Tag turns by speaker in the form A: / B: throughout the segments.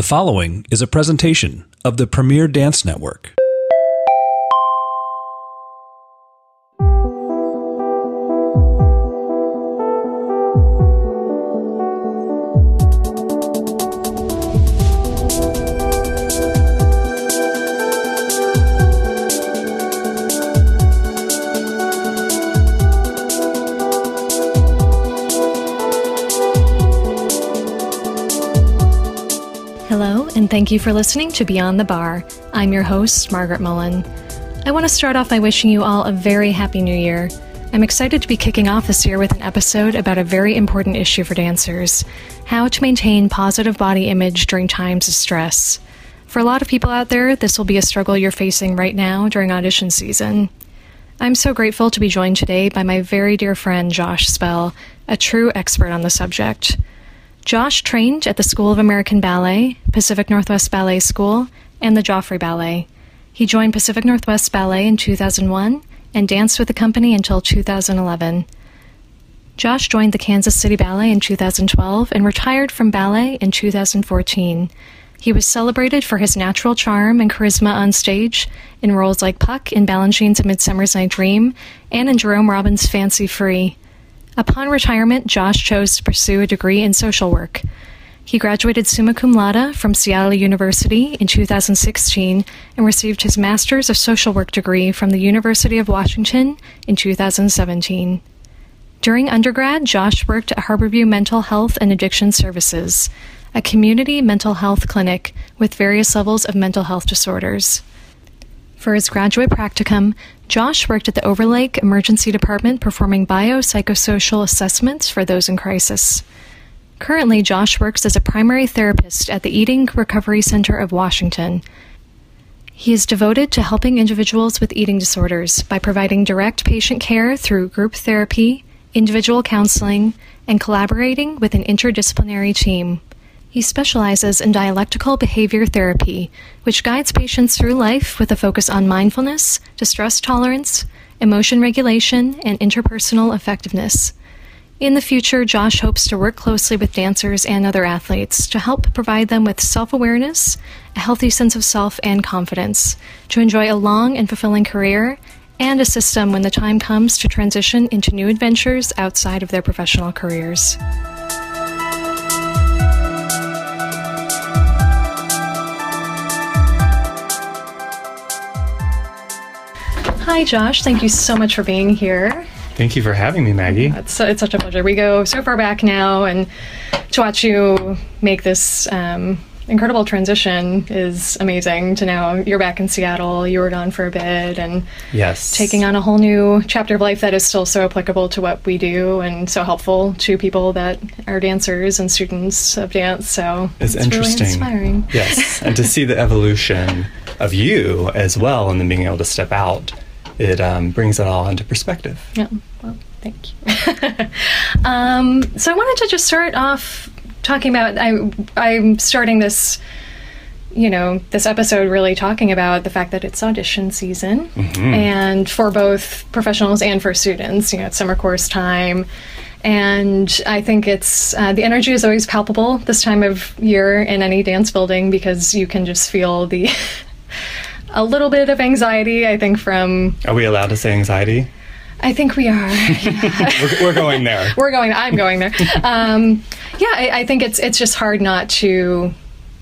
A: The following is a presentation of the Premier Dance Network.
B: Hello, and thank you for listening to Beyond the Bar. I'm your host, Margaret Mullen. I want to start off by wishing you all a very happy new year. I'm excited to be kicking off this year with an episode about a very important issue for dancers: how to maintain positive body image during times of stress. For a lot of people out there, this will be a struggle you're facing right now during audition season. I'm so grateful to be joined today by my very dear friend, Josh Spell, a true expert on the subject. Josh trained at the School of American Ballet, Pacific Northwest Ballet School, and the Joffrey Ballet. He joined Pacific Northwest Ballet in 2001 and danced with the company until 2011. Josh joined the Kansas City Ballet in 2012 and retired from ballet in 2014. He was celebrated for his natural charm and charisma on stage in roles like Puck in Balanchine's A Midsummer's Night Dream and in Jerome Robbins' Fancy Free. Upon retirement, Josh chose to pursue a degree in social work. He graduated summa cum laude from Seattle University in 2016 and received his Master's of Social Work degree from the University of Washington in 2017. During undergrad, Josh worked at Harborview Mental Health and Addiction Services, a community mental health clinic with various levels of mental health disorders. For his graduate practicum, Josh worked at the Overlake Emergency Department performing biopsychosocial assessments for those in crisis. Currently, Josh works as a primary therapist at the Eating Recovery Center of Washington. He is devoted to helping individuals with eating disorders by providing direct patient care through group therapy, individual counseling, and collaborating with an interdisciplinary team. He specializes in dialectical behavior therapy, which guides patients through life with a focus on mindfulness, distress tolerance, emotion regulation, and interpersonal effectiveness. In the future, Josh hopes to work closely with dancers and other athletes to help provide them with self-awareness, a healthy sense of self and confidence, to enjoy a long and fulfilling career, and assist them when the time comes to transition into new adventures outside of their professional careers. Hi, Josh. Thank you so much for being here.
C: Thank you for having me, Maggie.
B: It's such a pleasure. We go so far back now, and to watch you make this incredible transition is amazing. To now you're back in Seattle, you were gone for a bit, and
C: yes,
B: taking on a whole new chapter of life that is still so applicable to what we do and so helpful to people that are dancers and students of dance. So
C: it's interesting.
B: Really inspiring.
C: Yes, and to see the evolution of you as well, and then being able to step out. It brings it all into perspective.
B: Yeah, well, thank you. So I wanted to just start off talking about, I'm starting this, this episode really talking about the fact that it's audition season, and for both professionals and for students, it's summer course time. And I think it's, the energy is always palpable this time of year in any dance building, because you can just feel a little bit of anxiety, I think, from...
C: Are we allowed to say anxiety?
B: I think we are. Yeah.
C: We're going there.
B: I'm going there. I think it's just hard not to,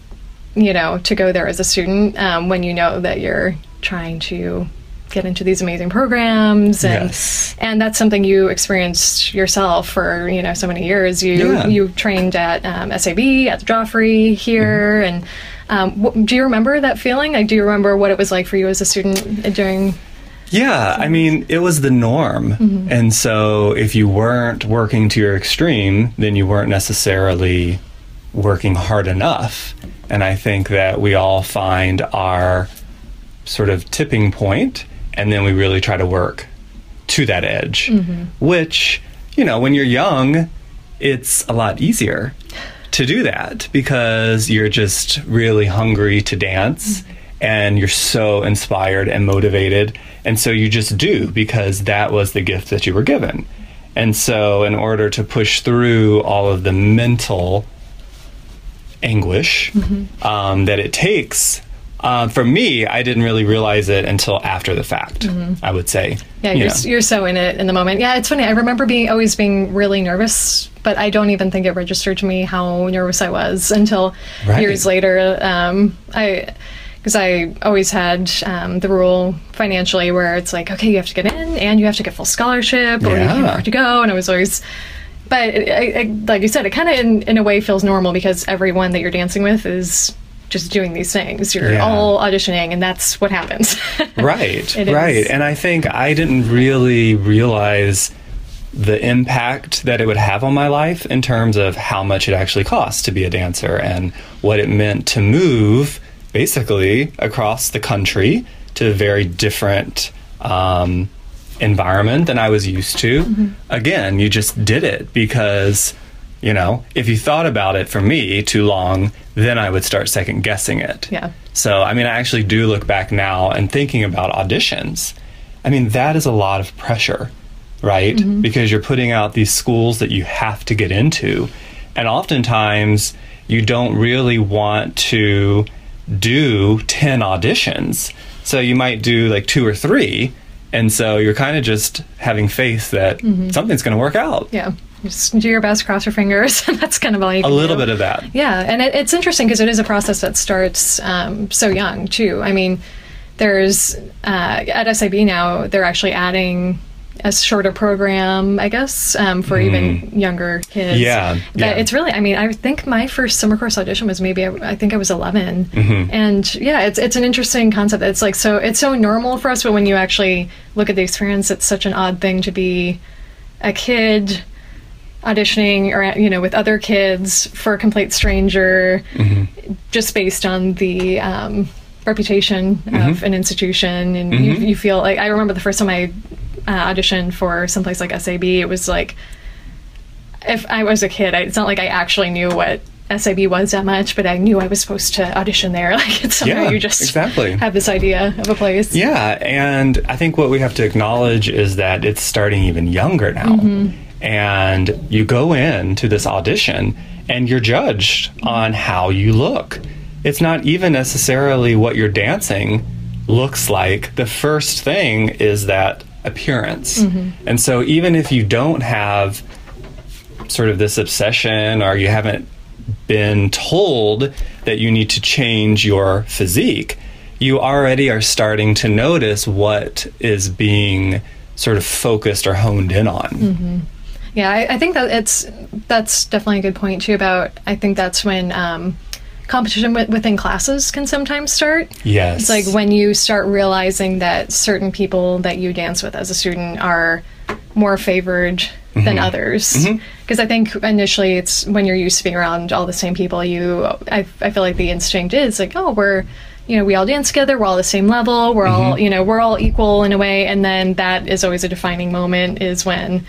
B: to go there as a student when you know that you're trying to get into these amazing programs. And,
C: yes.
B: And that's something you experienced yourself for, so many years. You trained at SAB, at the Joffrey here, and... do you remember that feeling? Do you remember what it was like for you as a student during...
C: Yeah, I mean, it was the norm. And so if you weren't working to your extreme, then you weren't necessarily working hard enough. And I think that we all find our sort of tipping point, and then we really try to work to that edge, which, when you're young, it's a lot easier to do that because you're just really hungry to dance and you're so inspired and motivated, and so you just do because that was the gift that you were given. And so in order to push through all of the mental anguish that it takes. For me, I didn't really realize it until after the fact, I would say.
B: Yeah, you're so in it in the moment. Yeah, it's funny. I remember always being really nervous, but I don't even think it registered to me how nervous I was until years later. Because I always had the rule financially where it's like, okay, you have to get in and you have to get full scholarship or you can't afford to go. And I was always... But like you said, it kind of in a way feels normal because everyone that you're dancing with is just doing these things. You're all auditioning, and that's what happens.
C: Right. And I think I didn't really realize the impact that it would have on my life in terms of how much it actually costs to be a dancer and what it meant to move basically across the country to a very different environment than I was used to. Again, you just did it because, if you thought about it for me too long, then I would start second guessing it.
B: Yeah.
C: So, I actually do look back now and thinking about auditions. That is a lot of pressure, right? Because you're putting out these schools that you have to get into. And oftentimes you don't really want to do 10 auditions. So you might do like 2 or 3. And so you're kind of just having faith that something's going to work out.
B: Yeah. Just do your best, cross your fingers, and that's kind of all you can do.
C: A little bit of that.
B: Yeah, and it's interesting because it is a process that starts so young, too. There's, at SIB now, they're actually adding a shorter program, I guess, for even younger kids.
C: Yeah.
B: It's really, I think my first summer course audition was maybe, I think I was 11. And yeah, it's an interesting concept. It's like, it's so normal for us, but when you actually look at the experience, it's such an odd thing to be a kid auditioning or with other kids for a complete stranger, just based on the reputation of an institution. And you feel like, I remember the first time I auditioned for someplace like SAB, it was like, if I was a kid, it's not like I actually knew what SAB was that much, but I knew I was supposed to audition there. Like, it's somehow you just have this idea of a place.
C: Yeah, and I think what we have to acknowledge is that it's starting even younger now. And you go into this audition and you're judged on how you look. It's not even necessarily what your dancing looks like. The first thing is that appearance. And so even if you don't have sort of this obsession or you haven't been told that you need to change your physique, you already are starting to notice what is being sort of focused or honed in on.
B: Yeah, I think that that's definitely a good point too about, I think that's when competition within classes can sometimes start.
C: Yes.
B: It's like when you start realizing that certain people that you dance with as a student are more favored than others. Because I think initially it's when you're used to being around all the same people, I feel like the instinct is like, oh, we all dance together, we're all the same level, we're all, we're all equal in a way. And then that is always a defining moment is when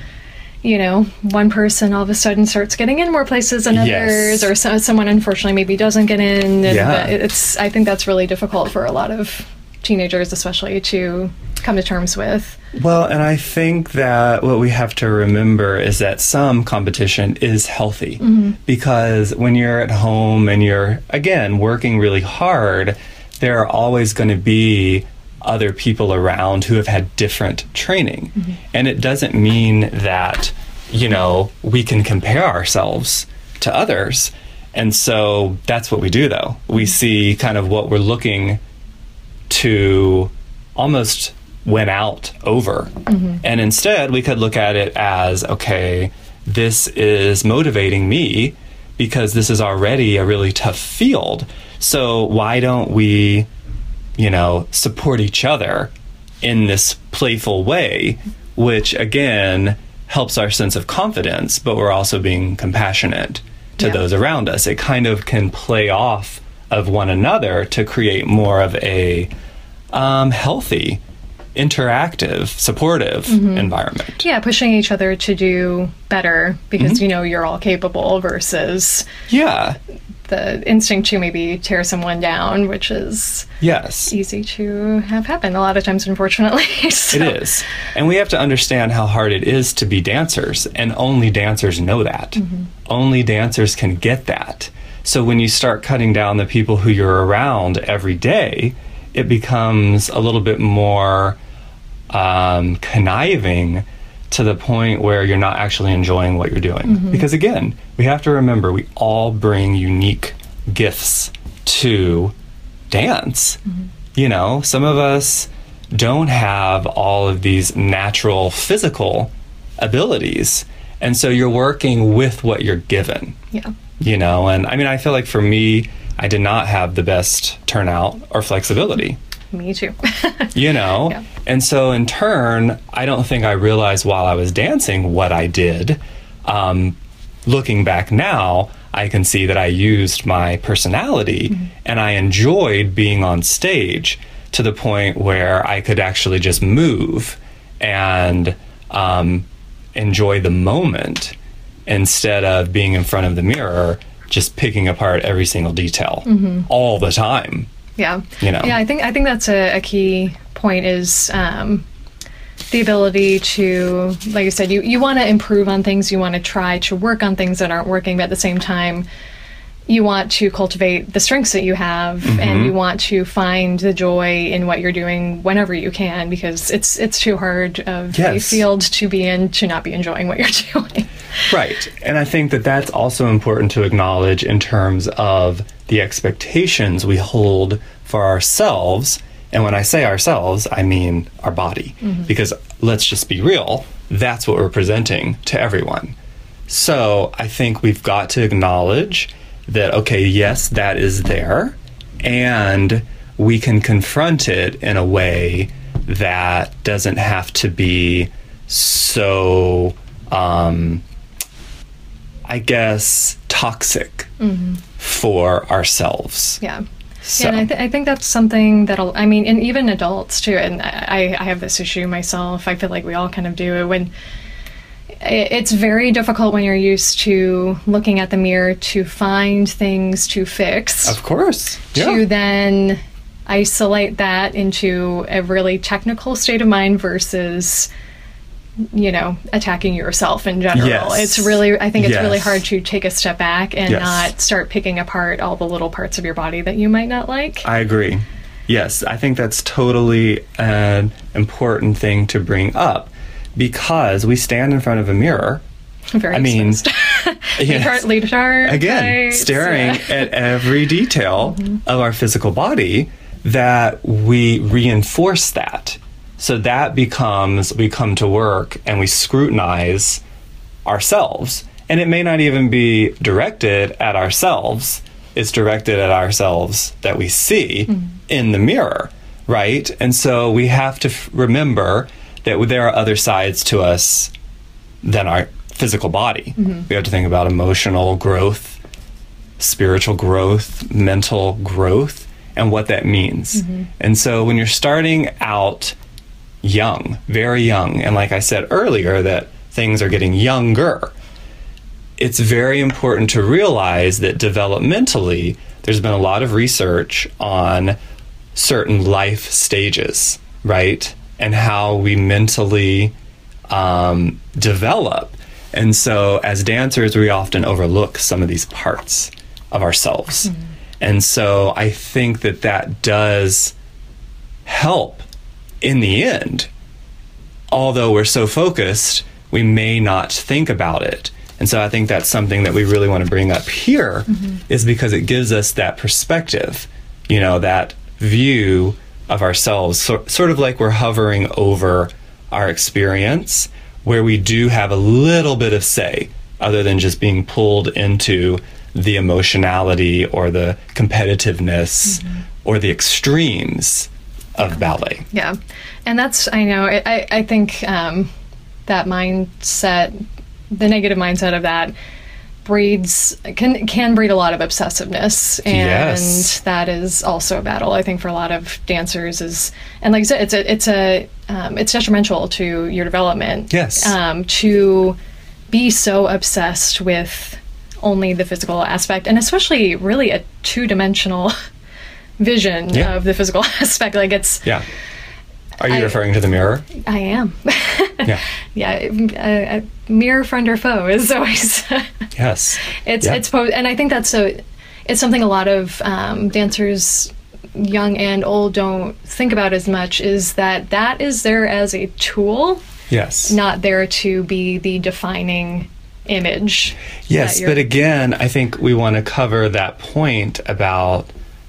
B: one person all of a sudden starts getting in more places than others, or someone unfortunately maybe doesn't get in. And I think that's really difficult for a lot of teenagers, especially, to come to terms with.
C: Well, and I think that what we have to remember is that some competition is healthy, because when you're at home and you're, again, working really hard, there are always going to be other people around who have had different training. And it doesn't mean that, we can compare ourselves to others. And so that's what we do, though. We see kind of what we're looking to almost win out over. And instead, we could look at it as, okay, this is motivating me because this is already a really tough field. So why don't we support each other in this playful way, which again helps our sense of confidence, but we're also being compassionate to those around us. It kind of can play off of one another to create more of a healthy, interactive, supportive environment.
B: Yeah, pushing each other to do better because you're all capable versus the instinct to maybe tear someone down, which is easy to have happen a lot of times, unfortunately. So.
C: It is. And we have to understand how hard it is to be dancers, and only dancers know that. Only dancers can get that. So when you start cutting down the people who you're around every day, it becomes a little bit more conniving to the point where you're not actually enjoying what you're doing. Because again, we have to remember we all bring unique gifts to dance. You know, some of us don't have all of these natural physical abilities. And so you're working with what you're given.
B: Yeah.
C: You know, and I mean, I feel like for me, I did not have the best turnout or flexibility.
B: Me too.
C: You know?
B: Yeah.
C: And so in turn, I don't think I realized while I was dancing what I did. Looking back now, I can see that I used my personality and I enjoyed being on stage to the point where I could actually just move and enjoy the moment instead of being in front of the mirror just picking apart every single detail all the time.
B: Yeah.
C: You know?
B: Yeah, I think that's a key point is the ability to, like I said, you want to improve on things, you want to try to work on things that aren't working, but at the same time, you want to cultivate the strengths that you have, and you want to find the joy in what you're doing whenever you can, because it's too hard of a field to be in to not be enjoying what you're doing.
C: Right. And I think that that's also important to acknowledge in terms of the expectations we hold for ourselves. And when I say ourselves, I mean our body. Because let's just be real, that's what we're presenting to everyone. So I think we've got to acknowledge that, okay, yes, that is there, and we can confront it in a way that doesn't have to be so, I guess, toxic for ourselves.
B: Yeah.
C: So.
B: Yeah, and I think that's something that'll, I mean, and even adults too, and I have this issue myself, I feel like we all kind of do, when it's very difficult when you're used to looking at the mirror to find things to fix.
C: Of course. Yeah.
B: To then isolate that into a really technical state of mind versus, you know, attacking yourself in general.
C: Yes.
B: It's really, I think it's really hard to take a step back and
C: Yes.
B: not start picking apart all the little parts of your body that you might not like.
C: I agree. Yes, I think that's totally an important thing to bring up, because we stand in front of a mirror.
B: Very exposed. Lead chart,
C: again,
B: tights,
C: staring at every detail of our physical body, that we reinforce that. So that becomes, we come to work and we scrutinize ourselves. And it may not even be directed at ourselves. It's directed at ourselves that we see in the mirror, right? And so we have to remember that there are other sides to us than our physical body. We have to think about emotional growth, spiritual growth, mental growth, and what that means. And so when you're starting out young, very young, and like I said earlier, that things are getting younger, it's very important to realize that developmentally, there's been a lot of research on certain life stages, right? And how we mentally develop. And so as dancers, we often overlook some of these parts of ourselves. And so I think that that does help in the end. Although we're so focused, we may not think about it. And so I think that's something that we really want to bring up here, is because it gives us that perspective, you know, that view of ourselves, sort of like we're hovering over our experience, where we do have a little bit of say, other than just being pulled into the emotionality or the competitiveness or the extremes of ballet.
B: Yeah. And that's, I know, I think that mindset, the negative mindset of that can breed a lot of obsessiveness, and that is also a battle, I think, for a lot of dancers. And like I said, it's detrimental to your development. To be so obsessed with only the physical aspect, and especially really a two-dimensional vision of the physical aspect. Like it's
C: Are you referring to the mirror?
B: I am. A mirror, friend or foe is always.
C: Yes.
B: And I think that's so. it's something a lot of dancers, young and old, don't think about as much, is that is there as a tool.
C: Yes.
B: Not there to be the defining image.
C: Yes, but again, I think we want to cover that point about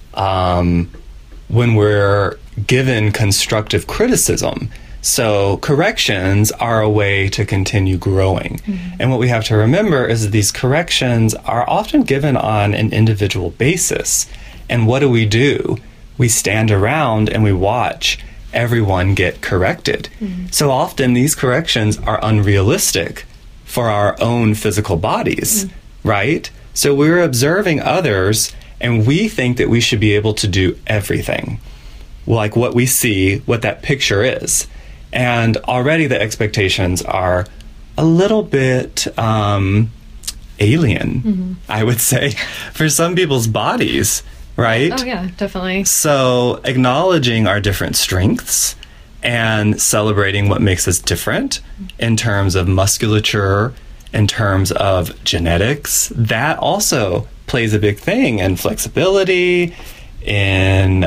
C: when we're given constructive criticism. So corrections are a way to continue growing. And what we have to remember is that these corrections are often given on an individual basis. And what do? We stand around and we watch everyone get corrected. So often these corrections are unrealistic for our own physical bodies, right? So we're observing others and we think that we should be able to do everything, like what we see, what that picture is. And already the expectations are a little bit alien, I would say, for some people's bodies, right?
B: Oh, yeah, definitely.
C: So acknowledging our different strengths and celebrating what makes us different in terms of musculature, in terms of genetics, that also plays a big thing in flexibility, in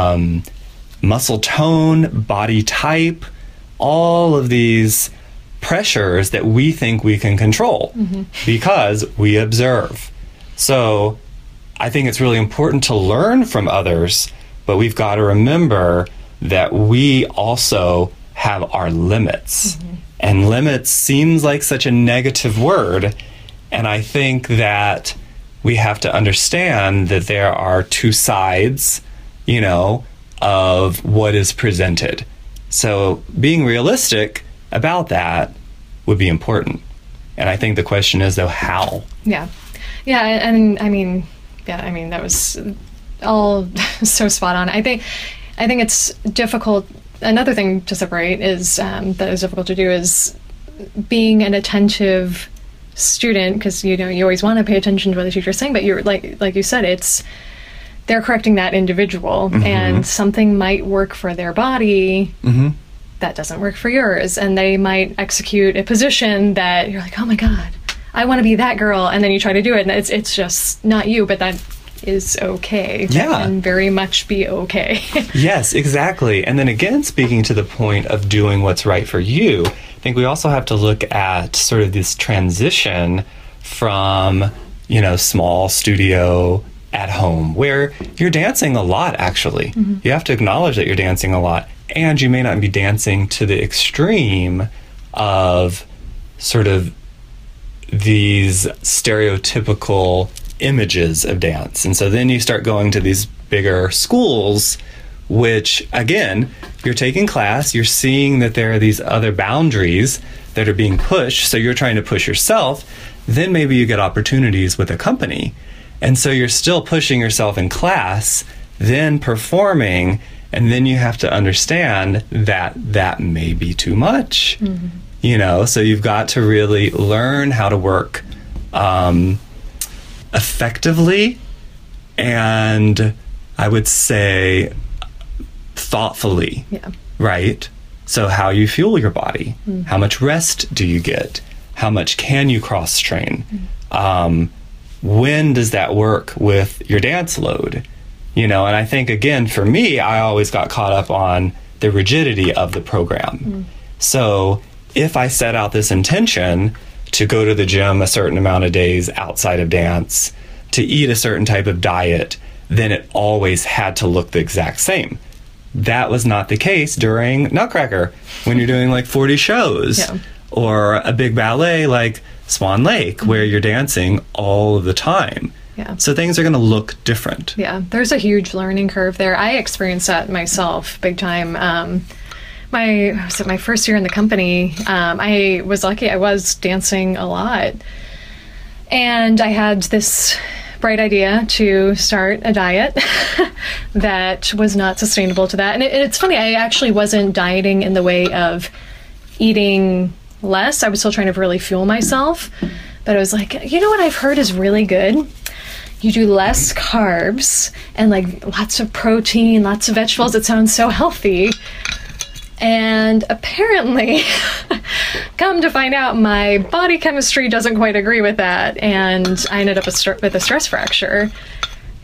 C: muscle tone, body type, all of these pressures that we think we can control because we observe. So I think it's really important to learn from others, but we've got to remember that we also have our limits. And limits seems like such a negative word. And I think that we have to understand that there are two sides, you know, of what is presented. So being realistic about that would be important. And I think the question is, though, how?
B: Yeah. Yeah, and I mean, that was all so spot on. I think it's difficult. Another thing to separate is that is difficult to do is being an attentive student, because you always want to pay attention to what the teacher's saying, but you're like you said, they're correcting that individual, and something might work for their body that doesn't work for yours, and they might execute a position that you're like, oh my god, I want to be that girl, and then you try to do it, and it's just not you, but that is okay.
C: Yeah.
B: That can very much be okay.
C: Yes, exactly. And then again, speaking to the point of doing what's right for you, I think we also have to look at sort of this transition from, small studio at home, where you're dancing a lot, actually. You have to acknowledge that you're dancing a lot, and you may not be dancing to the extreme of sort of these stereotypical images of dance. And so then you start going to these bigger schools, which, again, you're taking class, you're seeing that there are these other boundaries that are being pushed, so you're trying to push yourself. Then maybe you get opportunities with a company. And so you're still pushing yourself in class, then performing, and then you have to understand that that may be too much. So you've got to really learn how to work effectively, and I would say thoughtfully, right? So how you fuel your body, how much rest do you get, how much can you cross train, when does that work with your dance load, and I think, again, for me, I always got caught up on the rigidity of the program. So if I set out this intention to go to the gym a certain amount of days outside of dance, to eat a certain type of diet, then it always had to look the exact same. That was not the case during Nutcracker, when you're doing like 40 shows, or a big ballet like Swan Lake, where you're dancing all of the time. So things are going to look different.
B: There's a huge learning curve there. I experienced that myself big time. My first year in the company, I was lucky. I was dancing a lot. And I had this bright idea to start a diet that was not sustainable to that. And it's funny, I actually wasn't dieting in the way of eating less. I was still trying to really fuel myself. But I was like, what I've heard is really good? You do less carbs and like lots of protein, lots of vegetables. It sounds so healthy. And apparently, come to find out, my body chemistry doesn't quite agree with that. And I ended up with a stress fracture.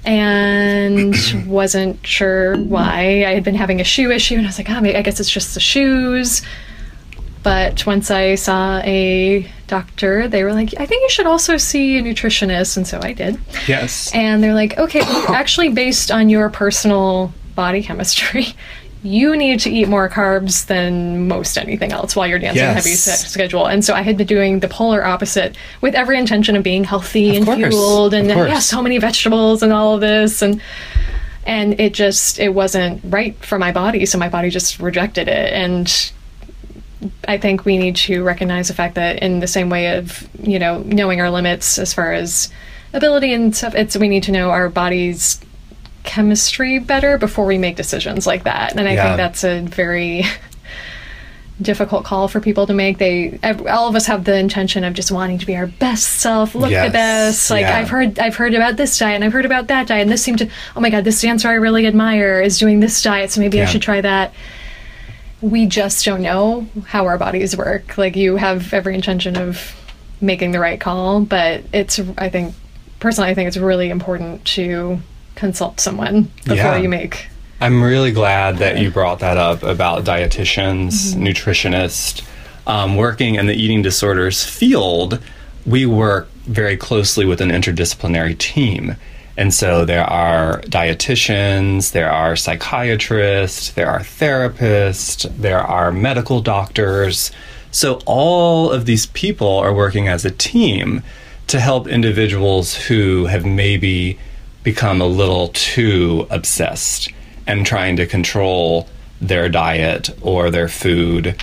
B: and wasn't sure why. I had been having a shoe issue, and I was like, I guess it's just the shoes. But once I saw a doctor, they were like, I think you should also see a nutritionist. And so I did.
C: Yes.
B: And they're like, okay, actually based on your personal body chemistry, you need to eat more carbs than most anything else while you're dancing a heavy schedule. And so I had been doing the polar opposite with every intention of being healthy and fueled and so many vegetables and all of this. And it wasn't right for my body. So my body just rejected it. And I think we need to recognize the fact that in the same way of, knowing our limits as far as ability and stuff, we need to know our body's chemistry better before we make decisions like that. And I think that's a very difficult call for people to make. All of us have the intention of just wanting to be our best self, look the best. Like I've heard about this diet and I've heard about that diet, and this seemed to, oh my God, this dancer I really admire is doing this diet, so maybe I should try that. We just don't know how our bodies work. Like, you have every intention of making the right call, but I think it's really important to consult someone before you make.
C: I'm really glad that you brought that up about dietitians, nutritionists. Working in the eating disorders field, we work very closely with an interdisciplinary team. And so there are dietitians, there are psychiatrists, there are therapists, there are medical doctors. So all of these people are working as a team to help individuals who have maybe become a little too obsessed and trying to control their diet or their food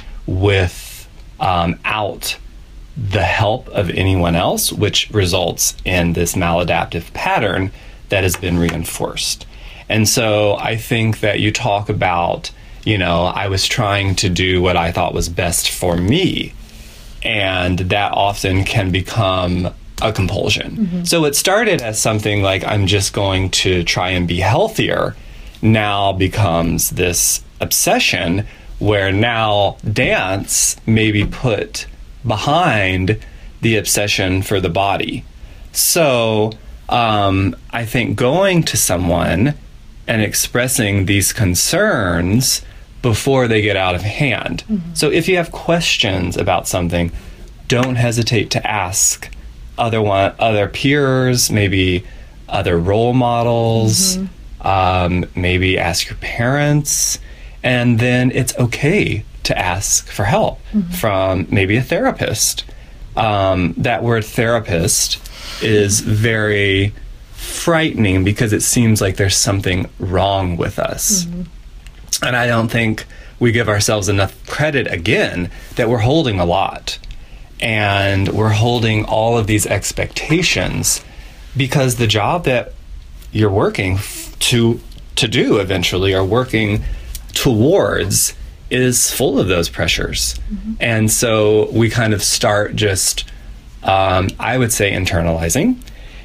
C: without the help of anyone else, which results in this maladaptive pattern that has been reinforced. And so I think that you talk about, I was trying to do what I thought was best for me, and that often can become a compulsion. So it started as something like, I'm just going to try and be healthier, now becomes this obsession where now dance may be put behind the obsession for the body. So I think going to someone and expressing these concerns before they get out of hand. So if you have questions about something, don't hesitate to ask other peers, maybe other role models, maybe ask your parents, and then it's okay to ask for help from maybe a therapist. That word therapist is very frightening because it seems like there's something wrong with us. And I don't think we give ourselves enough credit, again, that we're holding a lot. And we're holding all of these expectations because the job that you're working to do eventually, or working towards, is full of those pressures. And so we kind of start just, I would say, internalizing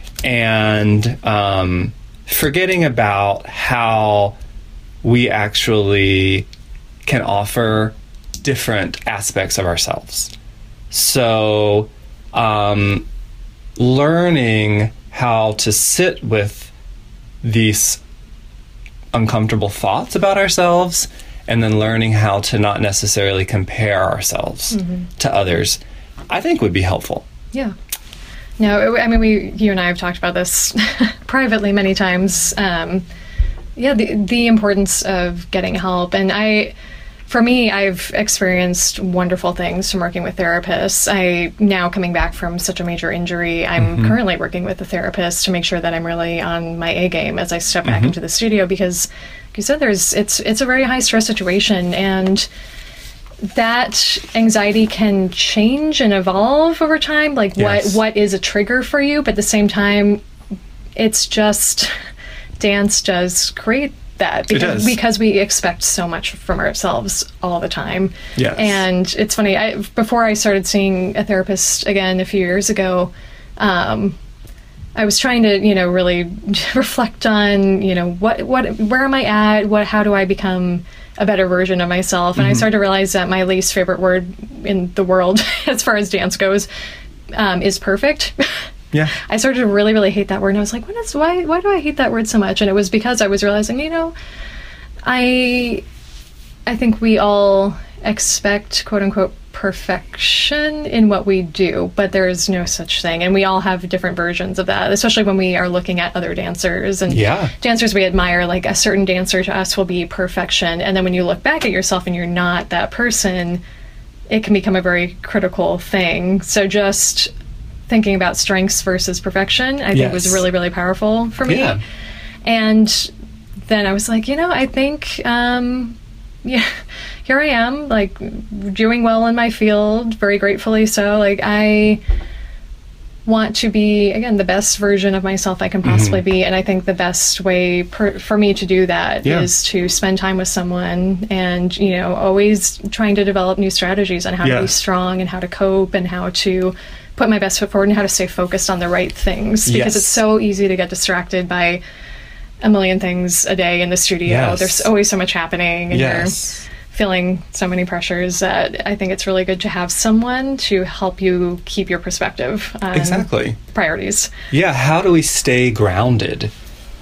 C: and forgetting about how we actually can offer different aspects of ourselves. So learning how to sit with these uncomfortable thoughts about ourselves, and then learning how to not necessarily compare ourselves to others, I think would be helpful. Yeah.
B: No, I mean, you and I have talked about this privately many times. The importance of getting help. And for me, I've experienced wonderful things from working with therapists. Now coming back from such a major injury, I'm currently working with a therapist to make sure that I'm really on my A game as I step back into the studio, because like you said, it's a very high stress situation, and that anxiety can change and evolve over time. Like what is a trigger for you, but at the same time, it's just dance does create that because we expect so much from ourselves all the time. Yes. And it's funny, before I started seeing a therapist again a few years ago, I was trying to, really reflect on, where am I at? How do I become a better version of myself? And I started to realize that my least favorite word in the world, as far as dance goes, is perfect.
C: Yeah.
B: I started to really, really hate that word. And I was like, why do I hate that word so much? And it was because I was realizing, I think we all expect, quote unquote, perfection in what we do, but there is no such thing. And we all have different versions of that, especially when we are looking at other dancers and dancers we admire. Like a certain dancer to us will be perfection. And then when you look back at yourself and you're not that person, it can become a very critical thing. So just thinking about strengths versus perfection, I think was really, really powerful for me. Yeah. And then I was like, I think, here I am, like, doing well in my field, very gratefully so. Like, I want to be, again, the best version of myself I can possibly be. And I think the best way for me to do that is to spend time with someone and, always trying to develop new strategies on how to be strong and how to cope and how to put my best foot forward and how to stay focused on the right things. Because it's so easy to get distracted by a million things a day in the studio. There's always so much happening and you're feeling so many pressures that I think it's really good to have someone to help you keep your perspective on priorities. Yeah,
C: how do we stay grounded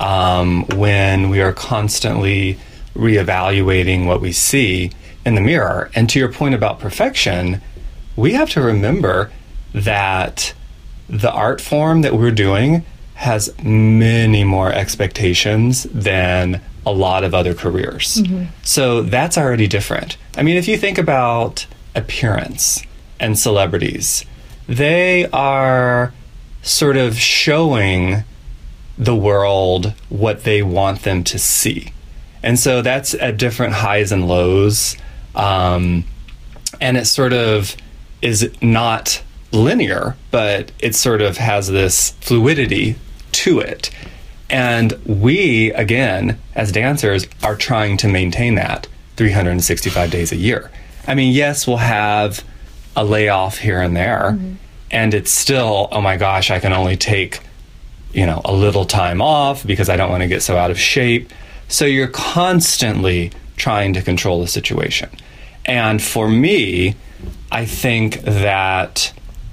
C: when we are constantly reevaluating what we see in the mirror? And to your point about perfection, we have to remember that the art form that we're doing has many more expectations than a lot of other careers. So that's already different. I mean, if you think about appearance and celebrities, they are sort of showing the world what they want them to see. And so that's at different highs and lows. And it sort of is not linear, but it sort of has this fluidity to it. And we, again, as dancers, are trying to maintain that 365 days a year. I mean, yes, we'll have a layoff here and there, and it's still, oh my gosh, I can only take, a little time off because I don't want to get so out of shape. So you're constantly trying to control the situation. And for me, I think that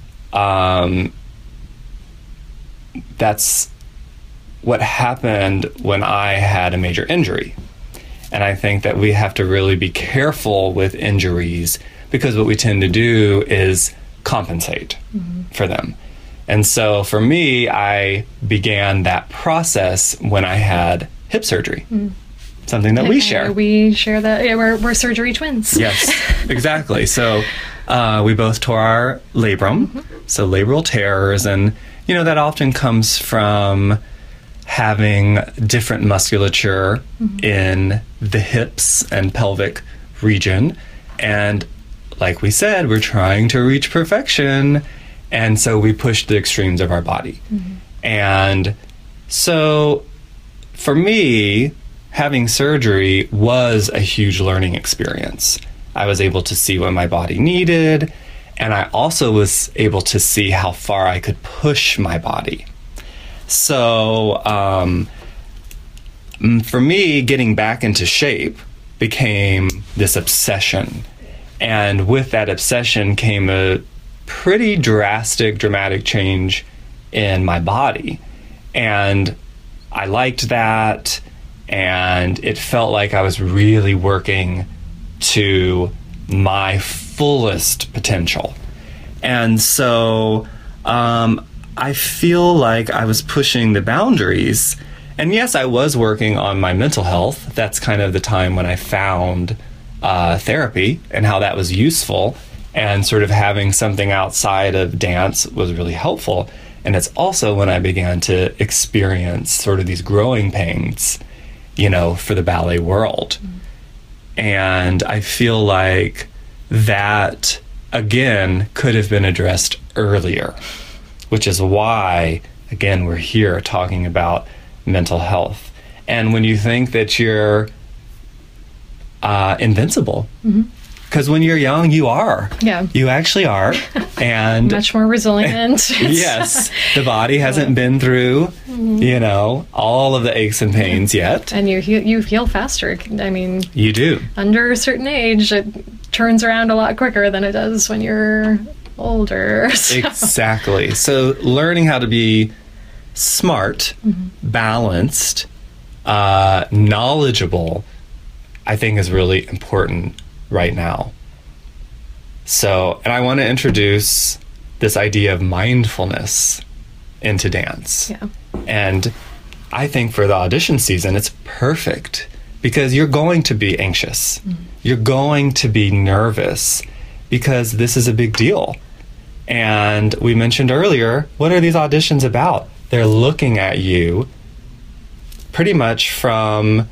C: that's what happened when I had a major injury. And I think that we have to really be careful with injuries because what we tend to do is compensate for them. And so for me, I began that process when I had hip surgery. Something that we share.
B: We share that. Yeah, we're surgery twins.
C: Yes, exactly. So we both tore our labrum, so labral tears, and that often comes from having different musculature in the hips and pelvic region. And like we said, we're trying to reach perfection. And so we push the extremes of our body. And so for me, having surgery was a huge learning experience. I was able to see what my body needed. And I also was able to see how far I could push my body. So for me, getting back into shape became this obsession. And with that obsession came a pretty dramatic change in my body. And I liked that. And it felt like I was really working to my fullest potential. And so I feel like I was pushing the boundaries. And yes, I was working on my mental health. That's kind of the time when I found therapy and how that was useful. And sort of having something outside of dance was really helpful. And it's also when I began to experience sort of these growing pains, for the ballet world. And I feel like that, again, could have been addressed earlier, which is why, again, we're here talking about mental health. And when you think that you're invincible, because when you're young, you are. Yeah. You actually are. And
B: much more resilient.
C: Yes. The body hasn't been through, all of the aches and pains yet.
B: And you heal faster. I mean,
C: you do.
B: Under a certain age, it turns around a lot quicker than it does when you're older. So.
C: Exactly. So learning how to be smart, balanced, knowledgeable, I think is really important right now. So, and I want to introduce this idea of mindfulness into dance.
B: Yeah.
C: And I think for the audition season, it's perfect because you're going to be anxious. You're going to be nervous because this is a big deal. And we mentioned earlier, what are these auditions about? They're looking at you pretty much from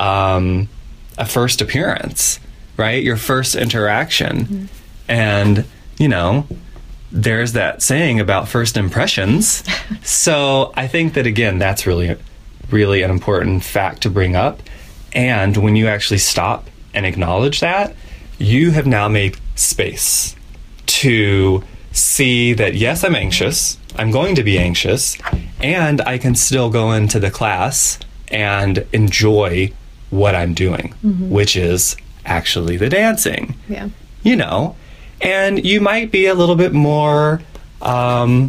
C: a first appearance, right? Your first interaction. And, you know, there's that saying about first impressions. So I think that, again, that's really, really an important fact to bring up. And when you actually stop and acknowledge that, you have now made space to see that, yes, I'm anxious. I'm going to be anxious. And I can still go into the class and enjoy what I'm doing, which is actually the dancing.
B: Yeah.
C: You know, and you might be a little bit more, I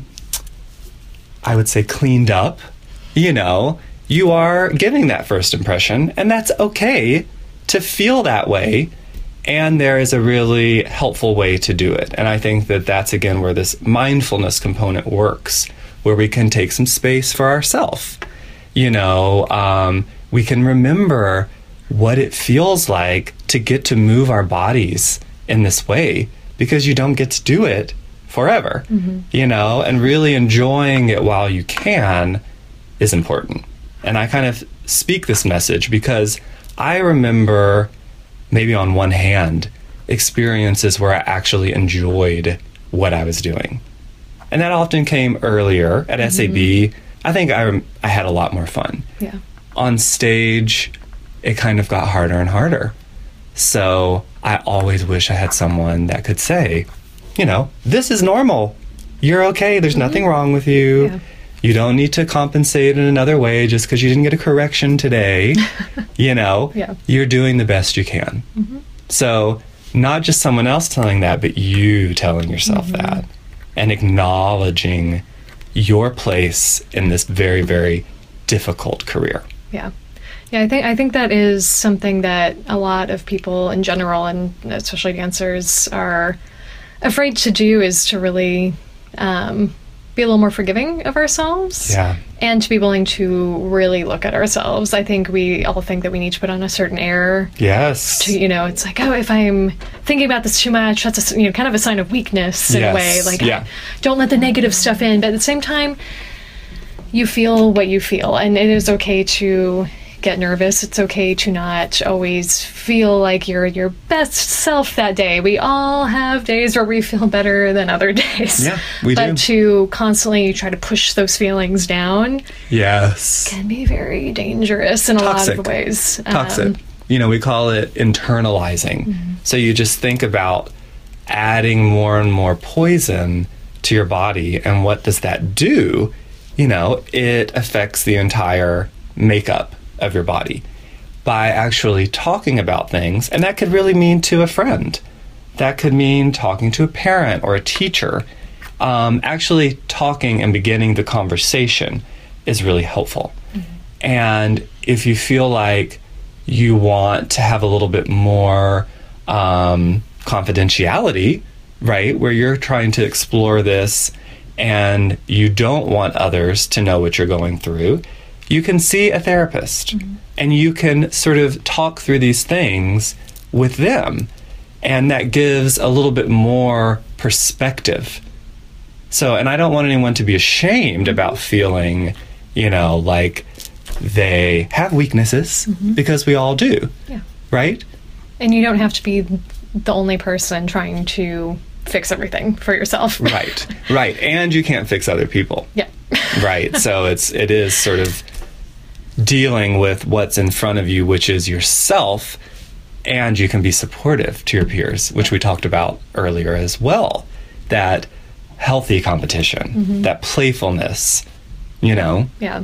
C: would say, cleaned up. You know, you are giving that first impression, and that's okay to feel that way. And there is a really helpful way to do it. And I think that that's, again, where this mindfulness component works, where we can take some space for ourselves. You know, we can remember what it feels like to get to move our bodies in this way, because you don't get to do it forever, you know, and really enjoying it while you can is important. And I kind of speak this message because I remember, maybe on one hand, experiences where I actually enjoyed what I was doing. And that often came earlier at SAB. I think I had a lot more fun.
B: Yeah.
C: On stage, it kind of got harder and harder. So I always wish I had someone that could say, you know, this is normal. You're okay. There's nothing wrong with you.
B: Yeah.
C: You don't need to compensate in another way just because you didn't get a correction today. You know, you're doing the best you can. So not just someone else telling that, but you telling yourself that and acknowledging your place in this very, very difficult career.
B: Yeah. Yeah, I think that is something that a lot of people in general, and especially dancers, are afraid to do, is to really be a little more forgiving of ourselves.
C: Yeah.
B: And to be willing to really look at ourselves. I think we all think that we need to put on a certain air.
C: Yes.
B: To, you know, it's like, oh, if I'm thinking about this too much, that's a, you know, kind of a sign of weakness in a way. Like, don't let the negative stuff in. But at the same time, you feel what you feel. And it is okay to get nervous. It's okay to not always feel like you're your best self that day. We all have days where we feel better than other days.
C: Yeah, we do.
B: But to constantly try to push those feelings down can be very dangerous in a lot of ways.
C: Toxic. You know, we call it internalizing. So you just think about adding more and more poison to your body, and what does that do? You know, it affects the entire makeup of your body by actually talking about things. And that could really mean to a friend. That could mean talking to a parent or a teacher. Actually talking and beginning the conversation is really helpful. And if you feel like you want to have a little bit more confidentiality, right, where you're trying to explore this and you don't want others to know what you're going through, you can see a therapist and you can sort of talk through these things with them. And that gives a little bit more perspective. So, and I don't want anyone to be ashamed about feeling, you know, like they have weaknesses, because we all do. Yeah. Right?
B: And you don't have to be the only person trying to fix everything for yourself.
C: Right. Right. And you can't fix other people.
B: Yeah.
C: Right. So it is sort of dealing with what's in front of you, which is yourself, and you can be supportive to your peers, which we talked about earlier as well. That healthy competition, that playfulness, you know?
B: Yeah.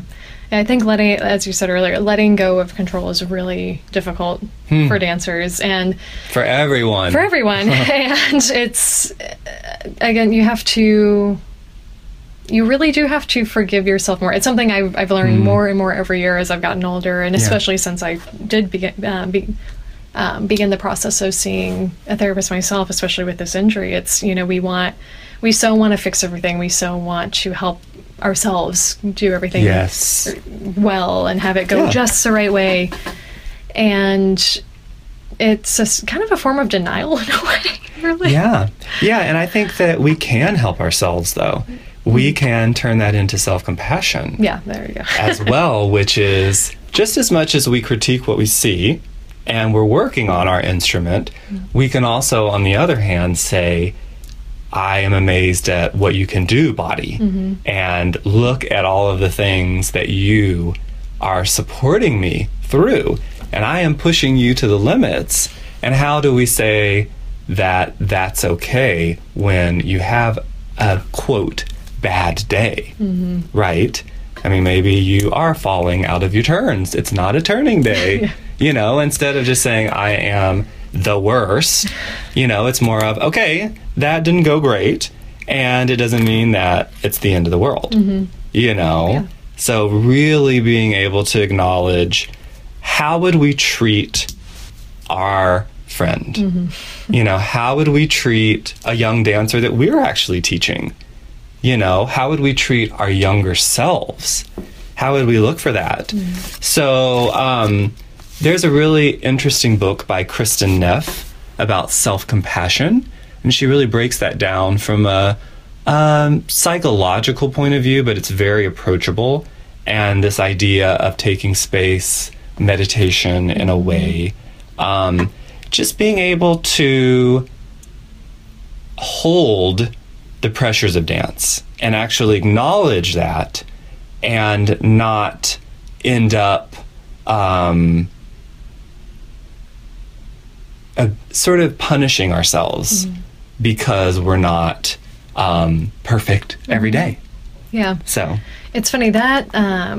B: I think as you said earlier, letting go of control is really difficult for dancers and
C: for everyone.
B: And it's, again, you really do have to forgive yourself more. It's something I've learned more and more every year as I've gotten older, and especially since I did begin the process of seeing a therapist myself, especially with this injury. It's, we so want to fix everything. We so want to help ourselves do everything well and have it go just the right way. And it's kind of a form of denial in a way, really.
C: Yeah. And I think that we can help ourselves, though. We can turn that into self-compassion.
B: Yeah, there you go.
C: as well, which is just as much as we critique what we see and we're working on our instrument, we can also, on the other hand, say, I am amazed at what you can do, body, and look at all of the things that you are supporting me through, and I am pushing you to the limits. And how do we say that that's okay when you have a, quote, bad day, right? I mean, maybe you are falling out of your turns. It's not a turning day, instead of just saying, I am the worst, it's more of, okay, that didn't go great, and it doesn't mean that it's the end of the world, So really being able to acknowledge, how would we treat our friend? How would we treat a young dancer that we're actually teaching? How would we treat our younger selves? How would we look for that? So there's a really interesting book by Kristin Neff about self-compassion, and she really breaks that down from a psychological point of view, but it's very approachable. And this idea of taking space, meditation in a way, just being able to hold the pressures of dance and actually acknowledge that and not end up sort of punishing ourselves because we're not perfect every day.
B: Yeah.
C: So
B: it's funny that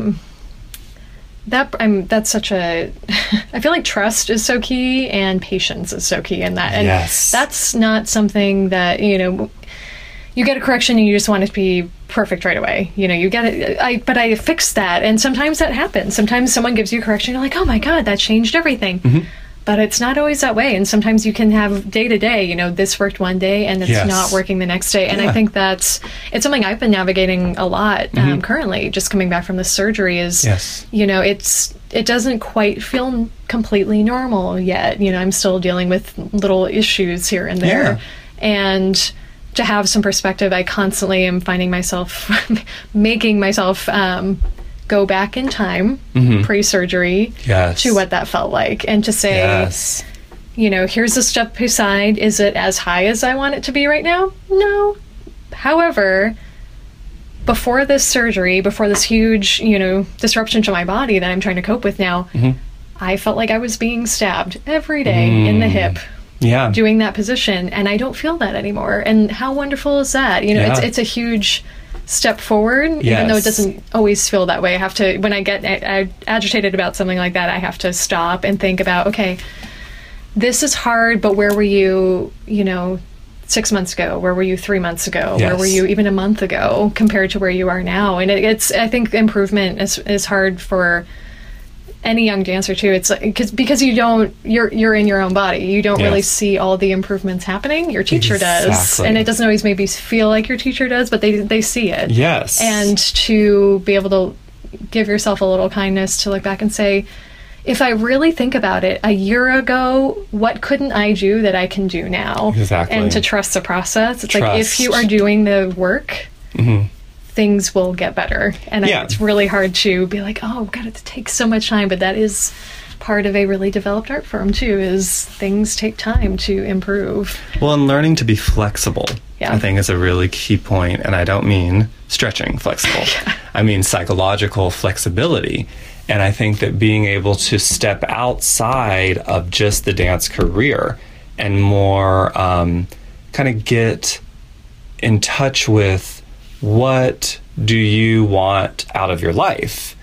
B: that's such a I feel like trust is so key and patience is so key in that. And that's not something that, you get a correction and you just want it to be perfect right away. You get it. But I fixed that. And sometimes that happens. Sometimes someone gives you a correction. You're like, oh my God, that changed everything. But it's not always that way. And sometimes you can have day to day, this worked one day and it's not working the next day. And I think it's something I've been navigating a lot currently, just coming back from the surgery is, it doesn't quite feel completely normal yet. I'm still dealing with little issues here and there. And to have some perspective, I constantly am finding myself making myself go back in time pre-surgery to what that felt like, and to say, here's a step beside. Is it as high as I want it to be right now? No. However, before this surgery, before this huge, disruption to my body that I'm trying to cope with now, I felt like I was being stabbed every day in the hip. Doing that position, and I don't feel that anymore. And how wonderful is that? It's a huge step forward, even though it doesn't always feel that way. I have to, when I get agitated about something like that, I have to stop and think about, okay, this is hard, but where were you, 6 months ago? Where were you 3 months ago? Where were you even a month ago compared to where you are now? And I think improvement is hard for any young dancer too. It's like, because you're in your own body. You don't really see all the improvements happening. Your teacher does, and it doesn't always maybe feel like your teacher does, but they see it. And to be able to give yourself a little kindness to look back and say, if I really think about it, a year ago, what couldn't I do that I can do now? And to trust the process. It's like, if you are doing the work, things will get better. And it's really hard to be like, oh God, it takes so much time. But that is part of a really developed art form too, is things take time to improve.
C: Well, and learning to be flexible, I think, is a really key point. And I don't mean stretching flexible. I mean psychological flexibility. And I think that being able to step outside of just the dance career and more kind of get in touch with, what do you want out of your life?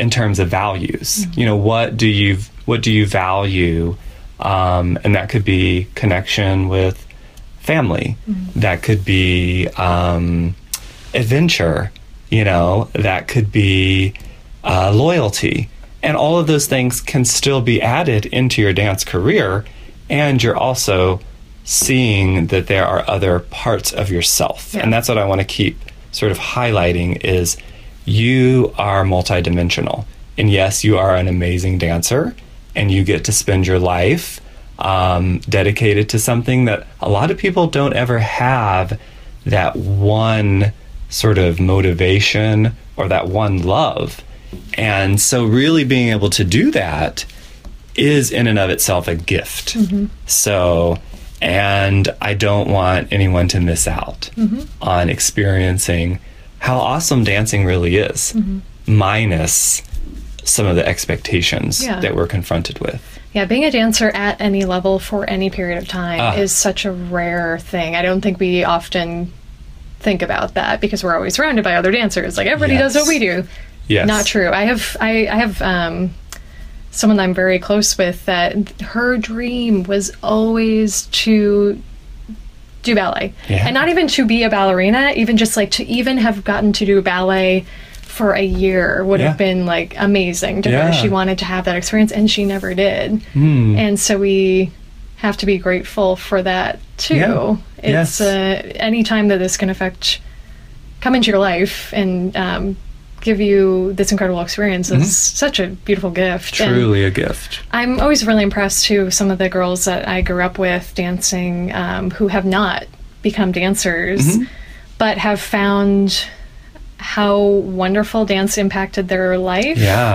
C: in terms of values. You know, what do you value? And that could be connection with family. That could be adventure. You know, that could be loyalty. And all of those things can still be added into your dance career. And you're also seeing that there are other parts of yourself. And that's what I want to keep sort of highlighting is you are multidimensional. And yes, you are an amazing dancer, and you get to spend your life dedicated to something that a lot of people don't ever have, that one sort of motivation or that one love. And so really being able to do that is in and of itself a gift. So, and I don't want anyone to miss out on experiencing how awesome dancing really is, minus some of the expectations that we're confronted with.
B: Yeah, being a dancer at any level for any period of time is such a rare thing. I don't think we often think about that because we're always surrounded by other dancers. Like, everybody does what we do.
C: Yes.
B: Not true. I have someone I'm very close with that her dream was always to do ballet. And not even to be a ballerina, even just like to even have gotten to do ballet for a year would have been like amazing to her. She wanted to have that experience and she never did. And so we have to be grateful for that too. It's any time that this can come into your life and give you this incredible experience is such a beautiful gift.
C: Truly a gift.
B: I'm always really impressed too, some of the girls that I grew up with dancing who have not become dancers but have found how wonderful dance impacted their life.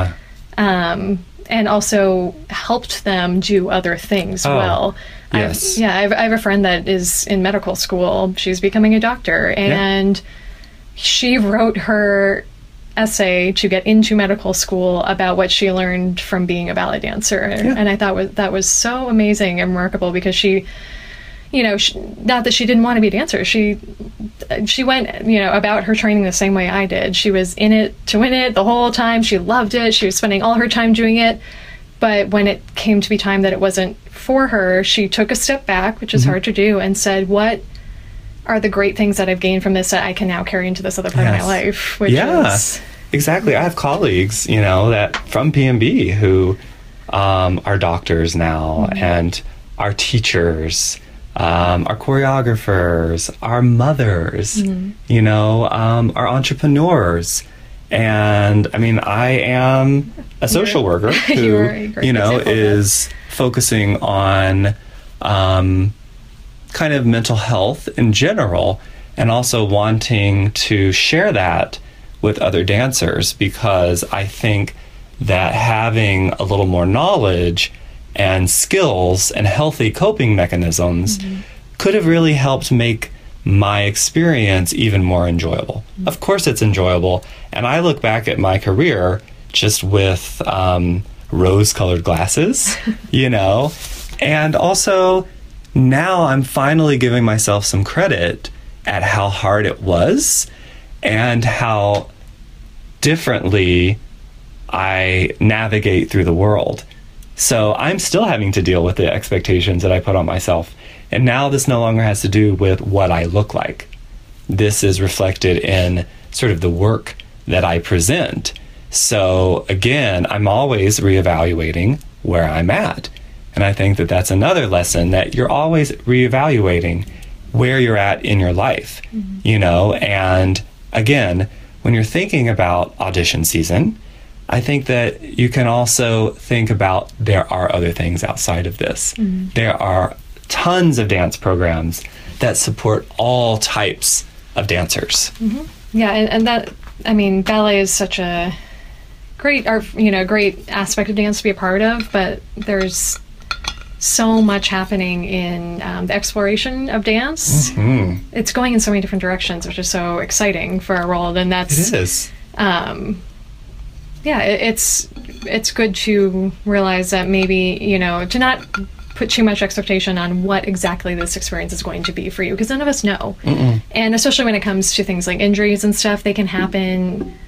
B: And also helped them do other things well.
C: Yes.
B: I have a friend that is in medical school. She's becoming a doctor, and she wrote her essay to get into medical school about what she learned from being a ballet dancer. And I thought that was so amazing and remarkable because she, you know, not that she didn't want to be a dancer. She went, you know, about her training the same way I did. She was in it to win it the whole time. She loved it. She was spending all her time doing it. But when it came to be time that it wasn't for her, she took a step back, which is hard to do, and said, what are the great things that I've gained from this that I can now carry into this other part of my life? Which is...
C: Exactly. I have colleagues, you know, that from PMB who are doctors now and are teachers, are choreographers, are mothers, you know, are entrepreneurs. And I mean, I am a social worker who, you know, is focusing on kind of mental health in general, and also wanting to share that with other dancers, because I think that having a little more knowledge and skills and healthy coping mechanisms could have really helped make my experience even more enjoyable. Of course it's enjoyable, and I look back at my career just with rose-colored glasses, you know, and also now I'm finally giving myself some credit at how hard it was and how differently I navigate through the world. So I'm still having to deal with the expectations that I put on myself. And now this no longer has to do with what I look like. This is reflected in sort of the work that I present. So again, I'm always reevaluating where I'm at. And I think that that's another lesson, that you're always reevaluating where you're at in your life, you know. And again, when you're thinking about audition season, I think that you can also think about there are other things outside of this. There are tons of dance programs that support all types of dancers.
B: Yeah, and that, I mean, ballet is such a great, great aspect of dance to be a part of, but there's so much happening in the exploration of dance. It's going in so many different directions, which is so exciting for our world, and that's...
C: It is.
B: Yeah, it's good to realize that maybe, you know, to not put too much expectation on what exactly this experience is going to be for you, because none of us know. And especially when it comes to things like injuries and stuff, they can happen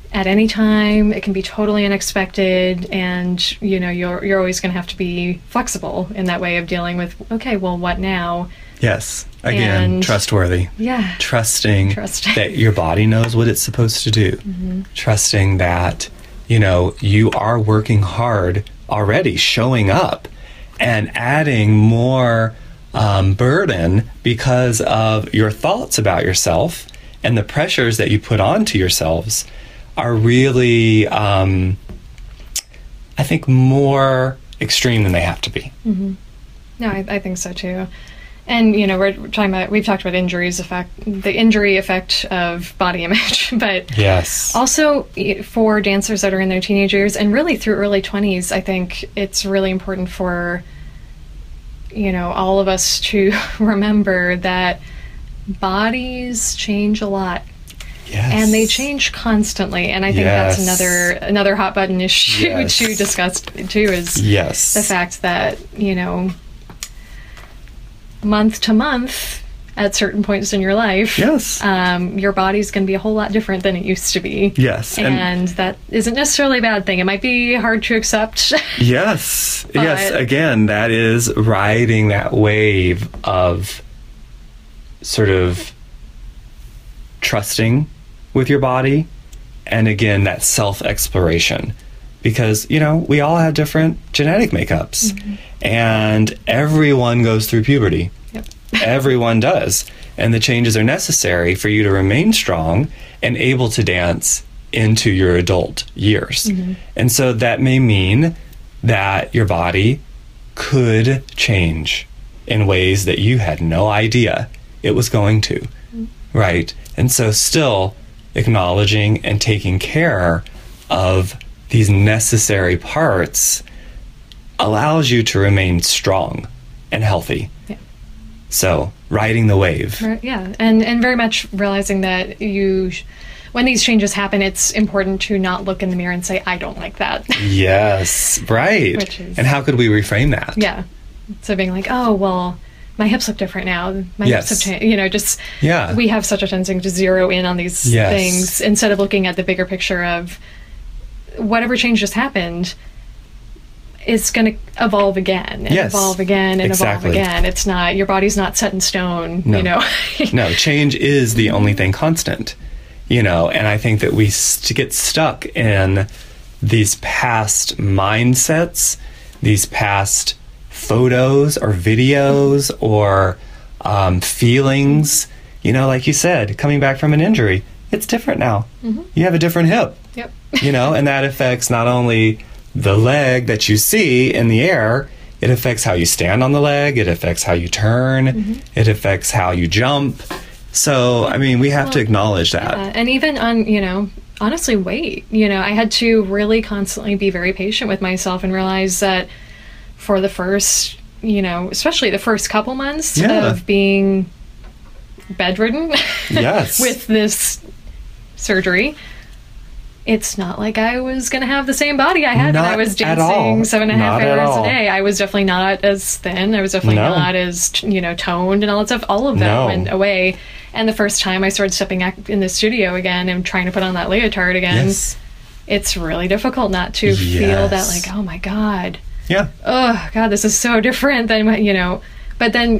B: at any time. It can be totally unexpected, and you're always going to have to be flexible in that way of dealing with, okay, well, what now?
C: Yes. Again, trustworthy.
B: Yeah.
C: Trusting that your body knows what it's supposed to do. Trusting that, you are working hard already, showing up, and adding more burden because of your thoughts about yourself and the pressures that you put onto yourselves are really, I think, more extreme than they have to be.
B: No, I think so too. And we've talked about the injury effect of body image, but
C: yes,
B: also for dancers that are in their teenage years and really through early 20s, I think it's really important for all of us to remember that bodies change a lot.
C: Yes.
B: And they change constantly, and I think that's another hot button issue to discuss too, is the fact that month to month at certain points in your life, your body's going to be a whole lot different than it used to be.
C: Yes.
B: And that isn't necessarily a bad thing. It might be hard to accept.
C: Yes. Again, that is riding that wave of sort of trusting with your body, and again, that self-exploration. Because, we all have different genetic makeups, and everyone goes through puberty.
B: Yep.
C: Everyone does. And the changes are necessary for you to remain strong and able to dance into your adult years. And so that may mean that your body could change in ways that you had no idea it was going to, right? And so still acknowledging and taking care of these necessary parts allows you to remain strong and healthy.
B: Yeah.
C: So, riding the wave.
B: Yeah, and very much realizing that when these changes happen, it's important to not look in the mirror and say, I don't like that.
C: Yes, right. And how could we reframe that?
B: Yeah. So being like, oh, well, my hips look different now. My hips have changed. We have such a tendency to zero in on these things instead of looking at the bigger picture of whatever change just happened is going to evolve again and evolve again and evolve again. It's not, your body's not set in stone,
C: No, change is the only thing constant, and I think that we get stuck in these past mindsets, these past photos or videos or feelings, like you said, coming back from an injury, it's different now. You have a different hip.
B: Yep.
C: And that affects not only the leg that you see in the air, it affects how you stand on the leg, it affects how you turn, it affects how you jump. So, I mean, we have to acknowledge that.
B: Yeah. And even on, honestly, weight. I had to really constantly be very patient with myself and realize that for the first, especially the first couple months of being bedridden with this surgery, it's not like I was going to have the same body I had when I was dancing 7.5 hours a day. I was definitely not as thin. I was definitely not as, toned and all that stuff. All of that went away. And the first time I started stepping in the studio again and trying to put on that leotard again, it's really difficult not to feel that, like, oh my God.
C: Yeah.
B: Oh God, this is so different than, but then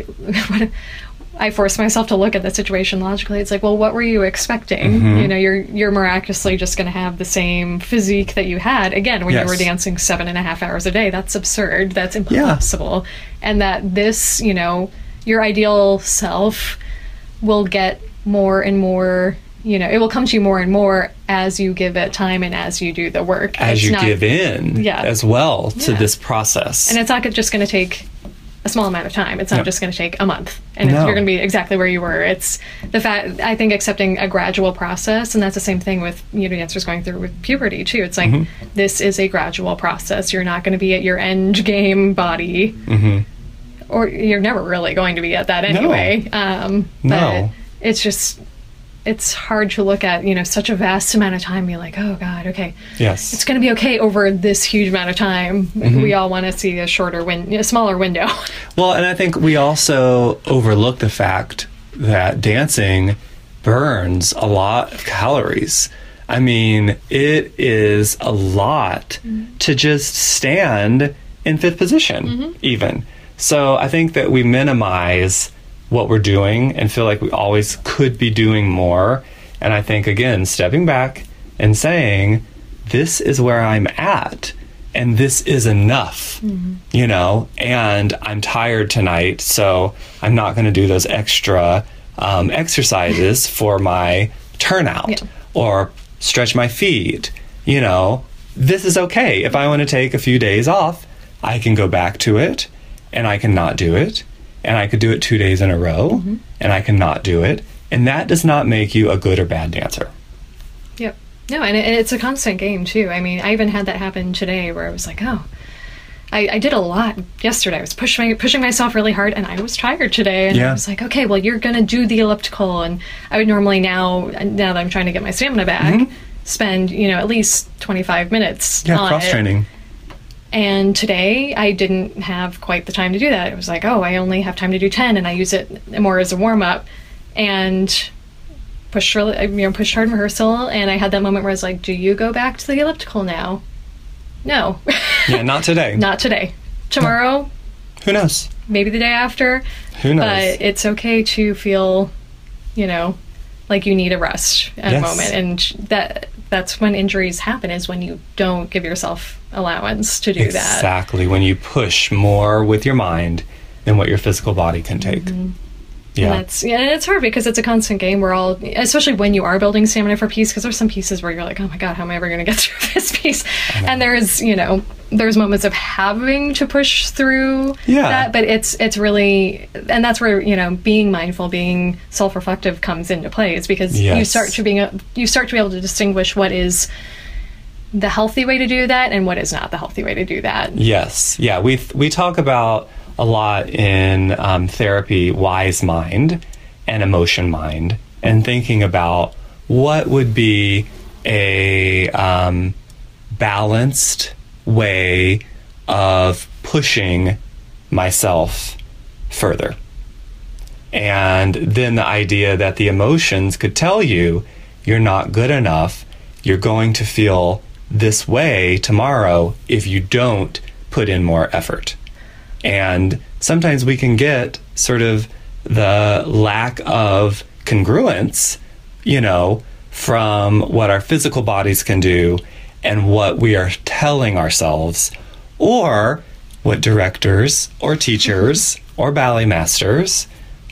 B: I forced myself to look at the situation logically. It's like, well, what were you expecting? You're miraculously just going to have the same physique that you had again when you were dancing 7.5 hours a day. That's absurd. That's impossible. And that this, your ideal self will get more and more, it will come to you more and more as you give it time and as you do the work.
C: As you give in as well to this process.
B: And it's not just going to take a small amount of time. It's not just going to take a month and you're going to be exactly where you were. It's the fact, I think, accepting a gradual process, and that's the same thing with dancers going through with puberty too. It's like this is a gradual process. You're not going to be at your end game body, or you're never really going to be at that anyway. But it's just, it's hard to look at, such a vast amount of time and be like, oh God, okay.
C: Yes.
B: It's going to be okay over this huge amount of time. We all want to see a smaller window.
C: Well, and I think we also overlook the fact that dancing burns a lot of calories. I mean, it is a lot to just stand in fifth position, even. So I think that we minimize what we're doing and feel like we always could be doing more. And I think, again, stepping back and saying, this is where I'm at, and this is enough, you know, and I'm tired tonight, so I'm not going to do those extra exercises for my turnout or stretch my feet. You know, this is okay. If I want to take a few days off, I can go back to it, and I can not do it, and I could do it 2 days in a row, and I can not do it, and that does not make you a good or bad dancer.
B: Yep. No, and it's a constant game, too. I mean, I even had that happen today where I was like, oh, I did a lot yesterday. I was pushing myself really hard, and I was tired today. And I was like, okay, well, you're going to do the elliptical. And I would normally now that I'm trying to get my stamina back, spend, you know, at least 25 minutes on
C: cross-training.
B: And today I didn't have quite the time to do that. It was like, oh, I only have time to do 10, and I use it more as a warm-up. And pushed hard in rehearsal, and I had that moment where I was like, do you go back to the elliptical now? No.
C: Yeah, not today.
B: Not today. Tomorrow?
C: Who knows?
B: Maybe the day after.
C: Who knows?
B: But it's okay to feel, you know, like you need a rest at a moment. And that's when injuries happen, is when you don't give yourself allowance to do that.
C: Exactly. When you push more with your mind than what your physical body can take. Yeah.
B: And it's hard because it's a constant game. We're all, especially when you are building stamina for piece, because there's some pieces where you're like, oh my God, how am I ever going to get through this piece? And there's, you know, there's moments of having to push through that, but it's really, and that's where, you know, being mindful, being self-reflective comes into play. It's because you start to be able to distinguish what is the healthy way to do that and what is not the healthy way to do that.
C: Yes. Yeah. We talk about a lot in therapy, wise mind and emotion mind, and thinking about what would be a balanced way of pushing myself further. And then the idea that the emotions could tell you you're not good enough, you're going to feel this way tomorrow if you don't put in more effort. And sometimes we can get sort of the lack of congruence, you know, from what our physical bodies can do and what we are telling ourselves, or what directors or teachers or ballet masters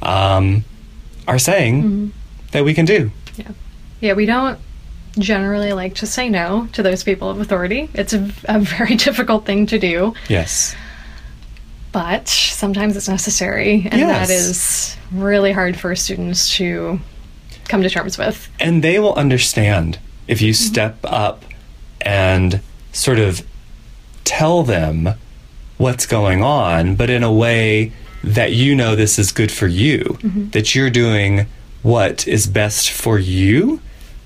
C: are saying that we can do.
B: Yeah, we don't generally like to say no to those people of authority. It's a very difficult thing to do.
C: Yes.
B: But sometimes it's necessary, and that is really hard for students to come to terms with.
C: And they will understand if you step up and sort of tell them what's going on, but in a way that you know this is good for you, that you're doing what is best for you.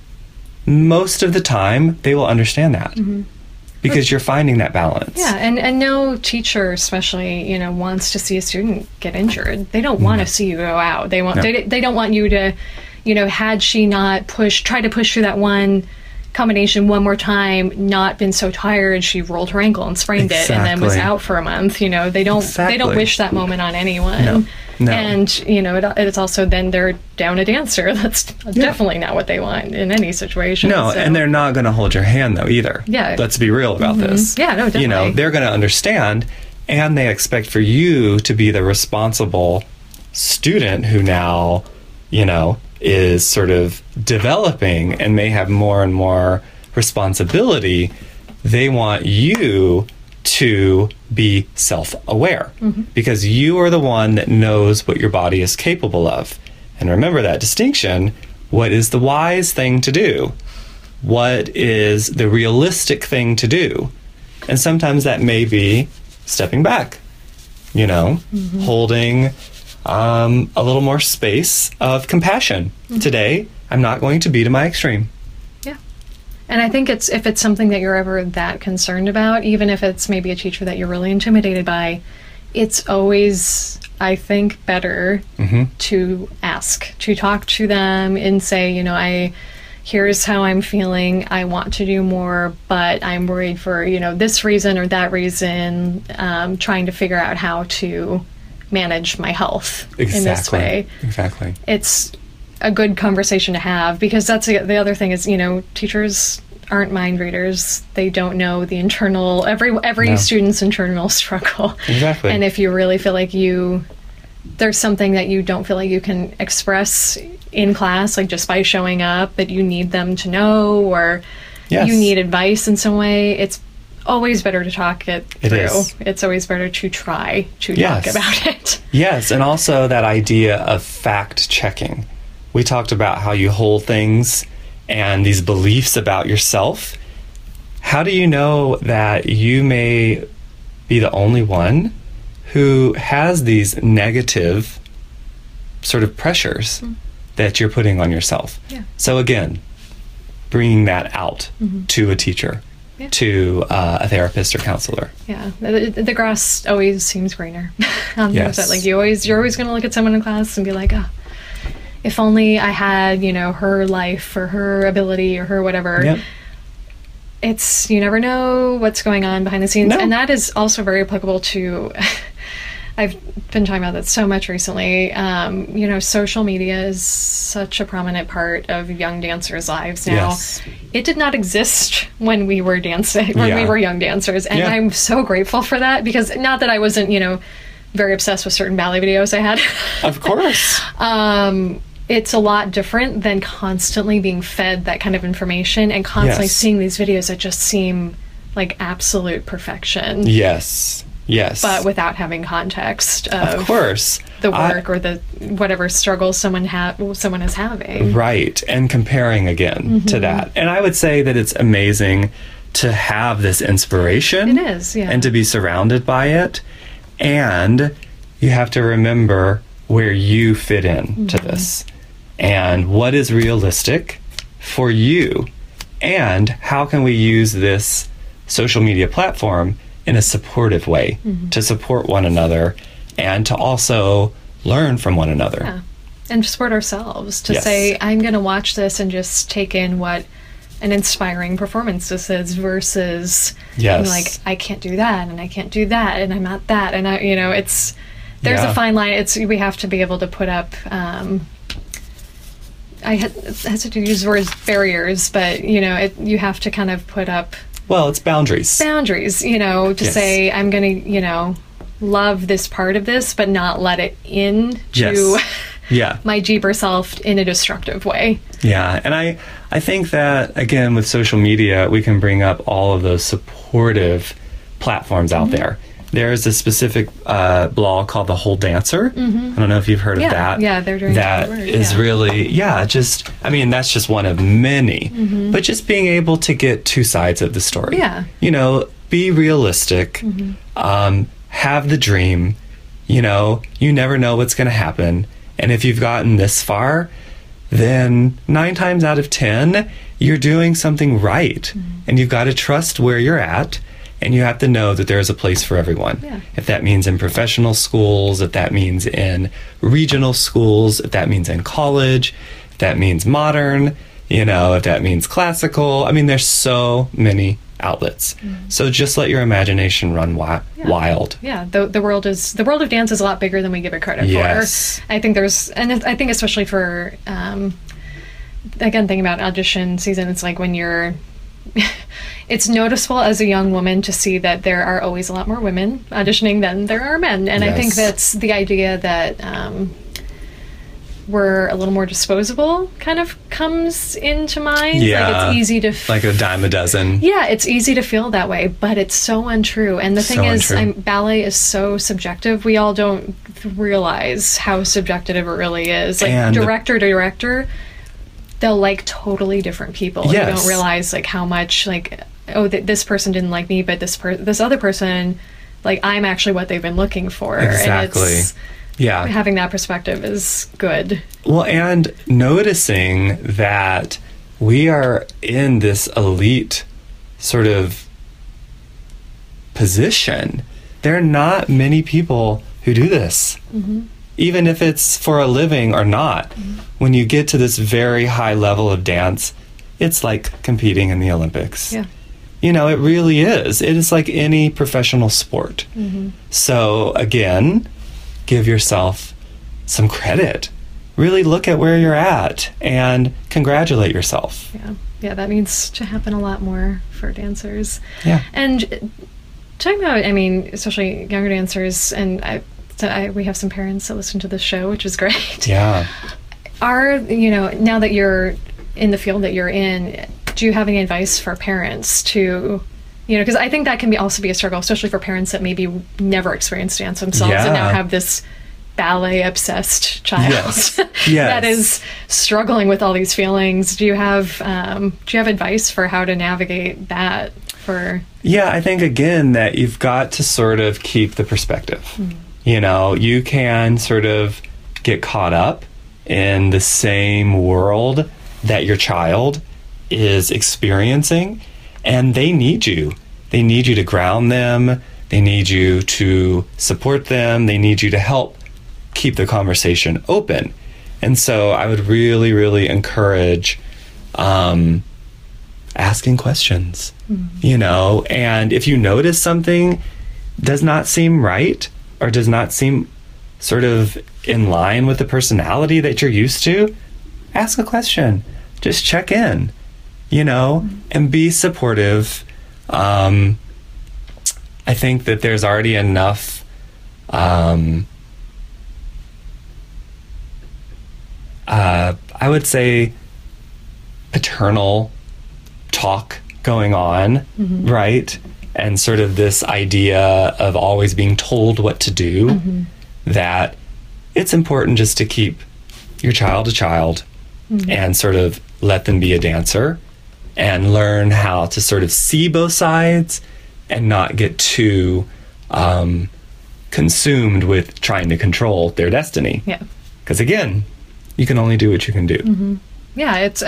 C: Most of the time, they will understand that. Because you're finding that balance.
B: Yeah, and no teacher especially, you know, wants to see a student get injured. They don't want to see you go out. They want they don't want you to, you know, had she not tried to push through that one combination one more time, not been so tired, she rolled her ankle and sprained it and then was out for a month. You know, they don't wish that moment on anyone. No. And, you know, it's also then they're down a dancer. That's definitely not what they want in any situation.
C: No, and they're not going to hold your hand, though, either.
B: Yeah.
C: Let's be real about this.
B: Yeah, no, definitely.
C: You know, they're going to understand, and they expect for you to be the responsible student who now, you know, is sort of developing and may have more and more responsibility. They want you to be self-aware because you are the one that knows what your body is capable of. And remember that distinction. What is the wise thing to do? What is the realistic thing to do? And sometimes that may be stepping back, you know, holding a little more space of compassion. Today, I'm not going to be to my extreme.
B: And I think if it's something that you're ever that concerned about, even if it's maybe a teacher that you're really intimidated by, it's always, I think, better to ask, to talk to them and say, you know, here's how I'm feeling. I want to do more, but I'm worried for, this reason or that reason, trying to figure out how to manage my health in this way.
C: Exactly.
B: It's a good conversation to have, because that's the other thing is, teachers aren't mind readers. They don't know the internal, every student's internal struggle.
C: Exactly.
B: And if you really feel like there's something that you don't feel like you can express in class, like just by showing up, that you need them to know, or you need advice in some way, it's always better to talk it through.
C: Is.
B: It's always better to try to talk about it.
C: Yes, and also that idea of fact checking. We talked about how you hold things and these beliefs about yourself. How do you know that you may be the only one who has these negative sort of pressures that you're putting on yourself?
B: Yeah.
C: So again, bringing that out to a teacher, to a therapist or counselor.
B: Yeah, the grass always seems greener on the other side. Like you're always going to look at someone in class and be like, oh, if only I had, her life or her ability or her whatever.
C: Yep.
B: It's, you never know what's going on behind the scenes.
C: No.
B: And that is also very applicable to, I've been talking about that so much recently. Social media is such a prominent part of young dancers' lives now.
C: Yes.
B: It did not exist when we were dancing, when we were young dancers. And I'm so grateful for that, because not that I wasn't, very obsessed with certain ballet videos I had.
C: Of course.
B: It's a lot different than constantly being fed that kind of information and constantly seeing these videos that just seem like absolute perfection.
C: Yes.
B: But without having context of
C: course.
B: The work or the whatever struggle someone is having.
C: Right. And comparing again to that. And I would say that it's amazing to have this inspiration.
B: It is, yeah.
C: And to be surrounded by it. And you have to remember where you fit in to this. And what is realistic for you, and how can we use this social media platform in a supportive way to support one another and to also learn from one another.
B: Yeah. And to support ourselves, to say, I'm going to watch this and just take in what an inspiring performance this is, versus being like, I can't do that and I can't do that and I'm not that. And there's a fine line. We have to be able to put up, I hesitate to use the word barriers, but you have to kind of put up.
C: Well, it's boundaries.
B: To say, I'm going to, love this part of this, but not let it in to my deeper self in a destructive way. Yeah.
C: And I think that, again, with social media, we can bring up all of those supportive platforms out there. There's a specific blog called The Whole Dancer. I don't know if you've heard of that.
B: Yeah, they're doing
C: that. That is really, that's just one of many. But just being able to get two sides of the story.
B: Yeah.
C: Be realistic. Have the dream. You never know what's going to happen. And if you've gotten this far, then 9 times out of 10, you're doing something right. And you've got to trust where you're at. And you have to know that there's a place for everyone.
B: Yeah.
C: If that means in professional schools, if that means in regional schools, if that means in college, if that means modern, if that means classical. I mean, there's so many outlets. So just let your imagination run wild.
B: Yeah, the world of dance is a lot bigger than we give it credit for. I think I think especially for, again, thinking about audition season, it's like when you're... It's noticeable as a young woman to see that there are always a lot more women auditioning than there are men. And I think that's the idea that we're a little more disposable kind of comes into mind.
C: Yeah.
B: Like it's easy to...
C: like a dime a dozen.
B: Yeah, it's easy to feel that way, but it's so untrue. And the thing is, ballet is so subjective. We all don't realize how subjective it really is. Like
C: and
B: director to director, they'll like totally different people.
C: Yes.
B: You don't realize like how much like, this person didn't like me, but this other person, like I'm actually what they've been looking for.
C: Exactly.
B: And having that perspective is good.
C: Well, and noticing that we are in this elite sort of position. There are not many people who do this. Even if it's for a living or not. When you get to this very high level of dance, it's like competing in the Olympics.
B: Yeah.
C: You know, it really is. It is like any professional sport. So again, give yourself some credit. Really look at where you're at and congratulate yourself.
B: Yeah, that needs to happen a lot more for dancers.
C: Yeah.
B: And talking about, I mean, especially younger dancers, and we have some parents that listen to this show, which is great.
C: Yeah.
B: You know, now that you're in the field that you're in, do you have any advice for parents to, you know, because I think that can also be a struggle, especially for parents that maybe never experienced dance themselves and now have this ballet obsessed child that is struggling with all these feelings. Do you have advice for how to navigate that for?
C: Yeah, I think again that you've got to sort of keep the perspective. You know, you can sort of get caught up in the same world that your child is experiencing, and they need you. They need you to ground them. They need you to support them. They need you to help keep the conversation open. And so I would really, really encourage asking questions, you know, and if you notice something does not seem right or does not seem sort of in line with the personality that you're used to, ask a question. Just check in, you know, and be supportive. I think that there's already enough I would say paternal talk going on, right? And sort of this idea of always being told what to do, that it's important just to keep your child a child and sort of let them be a dancer and learn how to sort of see both sides and not get too consumed with trying to control their destiny.
B: Yeah.
C: Because again, you can only do what you can do.
B: Yeah, it's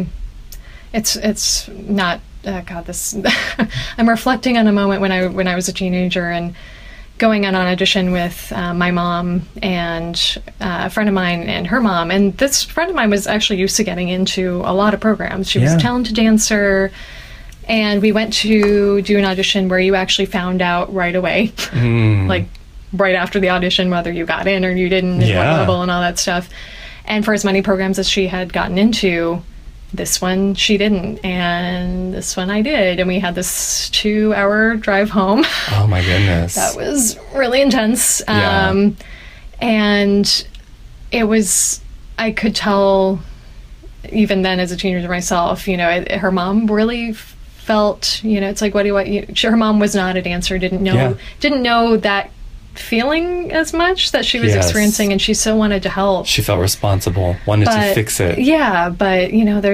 B: not, this, I'm reflecting on a moment when I was a teenager and going on an audition with my mom and a friend of mine and her mom. And this friend of mine was actually used to getting into a lot of programs. She was a talented dancer. And we went to do an audition where you actually found out right away, like right after the audition, whether you got in or you didn't, and what level and all that stuff. And for as many programs as she had gotten into, this one she didn't, and this one I did. And we had this 2-hour drive home.
C: Oh my goodness.
B: That was really intense. And it was, I could tell even then as a teenager myself, you know, her mom really felt, you know, it's like, what do you want? Her mom was not a dancer, didn't know that feeling as much that she was experiencing, and she so wanted to help. She
C: felt responsible, wanted to fix it.
B: Yeah, but you know,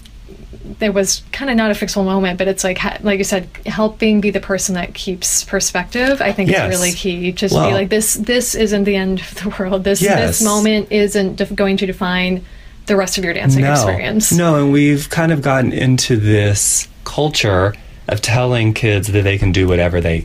B: there was kind of not a fixable moment, but it's like you said, helping be the person that keeps perspective, I think is really key. Just be like, this isn't the end of the world. This moment isn't going to define the rest of your dancing experience. No,
C: and we've kind of gotten into this culture of telling kids that they can do whatever they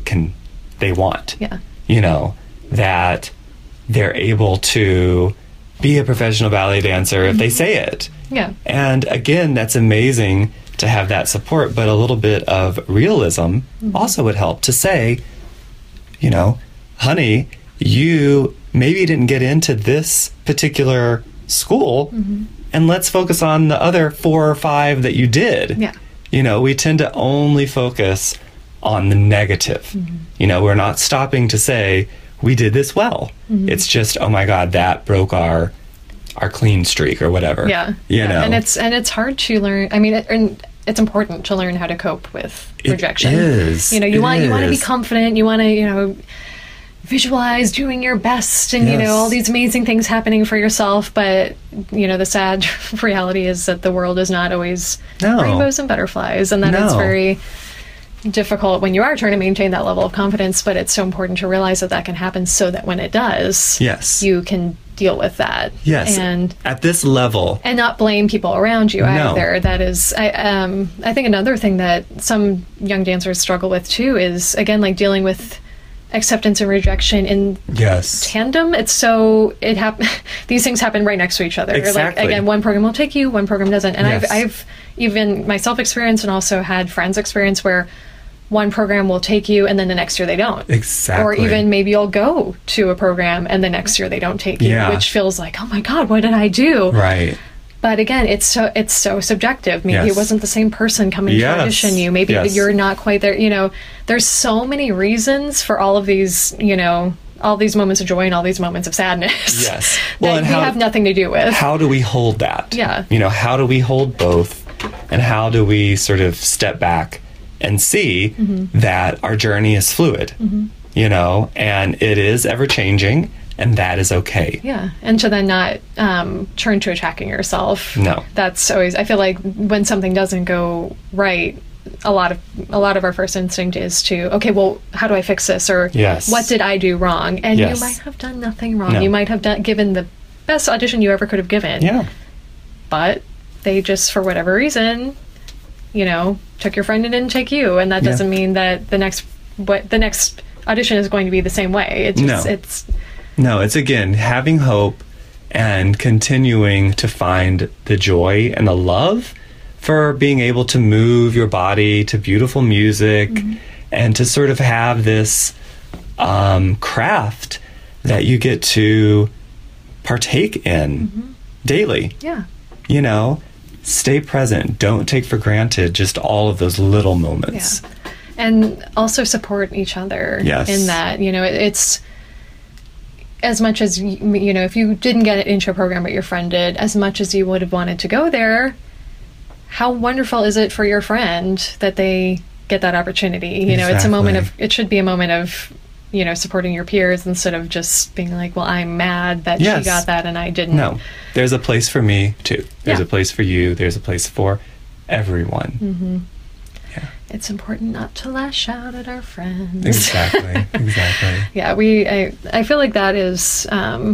C: want.
B: Yeah.
C: You know, that they're able to be a professional ballet dancer if they say it.
B: Yeah.
C: And again, that's amazing to have that support, but a little bit of realism also would help to say, you know, honey, you maybe didn't get into this particular school, and let's focus on the other 4 or 5 that you did.
B: Yeah.
C: You know, we tend to only focus on the negative. You know, we're not stopping to say, we did this well. It's just, oh my God, that broke our clean streak or whatever.
B: Yeah.
C: You know?
B: And it's hard to learn. I mean, it's important to learn how to cope with rejection.
C: It is.
B: You know, you want to be confident. You want to, you know, visualize doing your best and, you know, all these amazing things happening for yourself. But, you know, the sad reality is that the world is not always rainbows and butterflies, and that it's very difficult when you are trying to maintain that level of confidence, but it's so important to realize that can happen so that when it does, you can deal with that.
C: Yes.
B: And
C: at this level.
B: And not blame people around you either. That is, I think another thing that some young dancers struggle with too is, again, like dealing with acceptance and rejection in tandem. It's so, these things happen right next to each other.
C: Exactly.
B: Like, again, one program will take you, one program doesn't. And I've even myself experience and also had friends experience where one program will take you and then the next year they don't.
C: Exactly.
B: Or even maybe you'll go to a program and the next year they don't take you, which feels like, oh my God, what did I do?
C: Right.
B: But again, it's so subjective. Maybe it wasn't the same person coming to audition you. Maybe you're not quite there. You know, there's so many reasons for all of these, you know, all these moments of joy and all these moments of sadness.
C: Yes.
B: Well, that we have nothing to do with.
C: How do we hold that?
B: Yeah.
C: You know, how do we hold both? And how do we sort of step back and see that our journey is fluid, you know, and it is ever changing, and that is okay.
B: Yeah. And to then not turn to attacking yourself.
C: No.
B: That's always, I feel like when something doesn't go right, a lot of our first instinct is to, okay, well, how do I fix this? Or what did I do wrong? And you might have done nothing wrong. No. You might have given the best audition you ever could have given.
C: Yeah.
B: But they just, for whatever reason, you know, took your friend and didn't take you. And that doesn't mean that the next audition is going to be the same way. It's just,
C: it's again, having hope and continuing to find the joy and the love for being able to move your body to beautiful music and to sort of have this craft that you get to partake in daily.
B: Yeah.
C: You know, stay present. Don't take for granted just all of those little moments.
B: Yeah. And also support each other in that. You know, it's as much as, you know, if you didn't get into a program but your friend did, as much as you would have wanted to go there, how wonderful is it for your friend that they get that opportunity? You know, it's a moment of, it should be a moment of, you know, supporting your peers instead of just being like, well, I'm mad that she got that and I didn't.
C: No, there's a place for me too. There's a place for you. There's a place for everyone. Yeah.
B: It's important not to lash out at our friends.
C: Exactly.
B: Yeah, I feel like that is,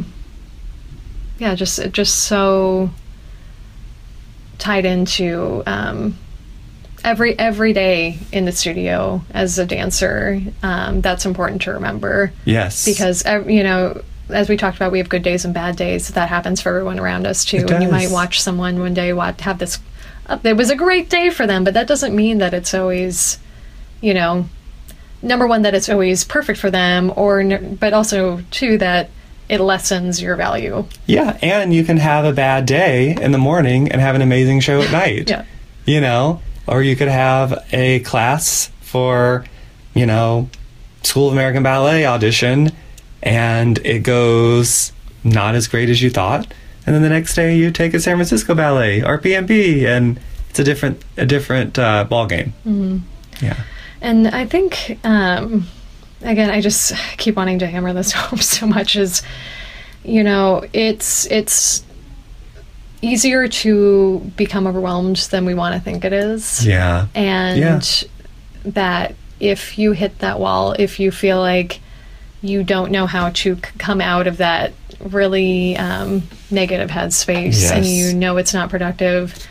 B: just so tied into every day in the studio as a dancer. That's important to remember.
C: Yes.
B: Because, you know, as we talked about, we have good days and bad days. That happens for everyone around us too. And you might watch someone one day have this, it was a great day for them, but that doesn't mean that it's always, you know, number one, that it's always perfect for them, but also two, that it lessens your value.
C: Yeah, and you can have a bad day in the morning and have an amazing show at night.
B: Yeah.
C: You know, or you could have a class for, you know, School of American Ballet audition, and it goes not as great as you thought. And then the next day you take a San Francisco Ballet or PMP, and it's a different ball game. Yeah.
B: And I think, again, I just keep wanting to hammer this home so much, is, you know, it's easier to become overwhelmed than we want to think it is.
C: Yeah.
B: And that if you hit that wall, if you feel like you don't know how to come out of that really negative headspace, and you know it's not productive,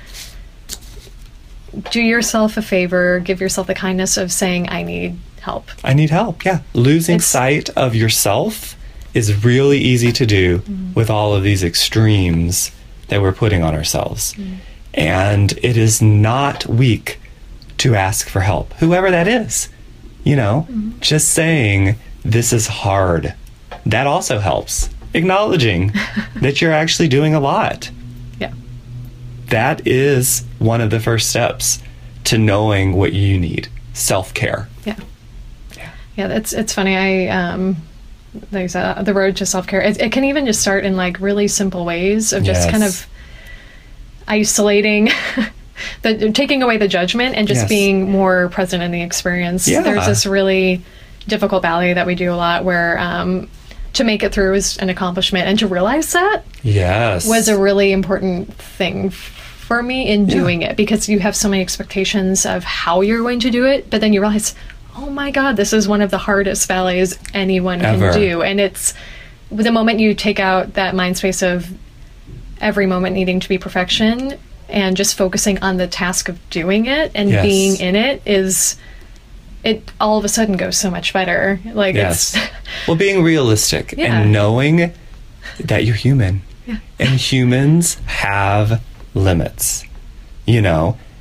B: do yourself a favor, give yourself the kindness of saying, I need help. I need help,
C: yeah. Losing sight of yourself is really easy to do with all of these extremes that we're putting on ourselves. And it is not weak to ask for help, whoever that is. You know, just saying, this is hard. That also helps. Acknowledging that you're actually doing a lot.
B: Yeah.
C: That is one of the first steps to knowing what you need. Self-care.
B: Yeah, it's funny. Like I said, the road to self-care, it can even just start in like really simple ways of just kind of isolating, taking away the judgment and just being more present in the experience. There's this really difficult ballet that we do a lot where to make it through is an accomplishment, and to realize that was a really important thing for me in doing it, because you have so many expectations of how you're going to do it, but then you realize, oh my God, this is one of the hardest ballets anyone can do. And it's the moment you take out that mind space of every moment needing to be perfection and just focusing on the task of doing it and being in it, it all of a sudden goes so much better. Like it's
C: well, being realistic and knowing that you're human and humans have limits, you know,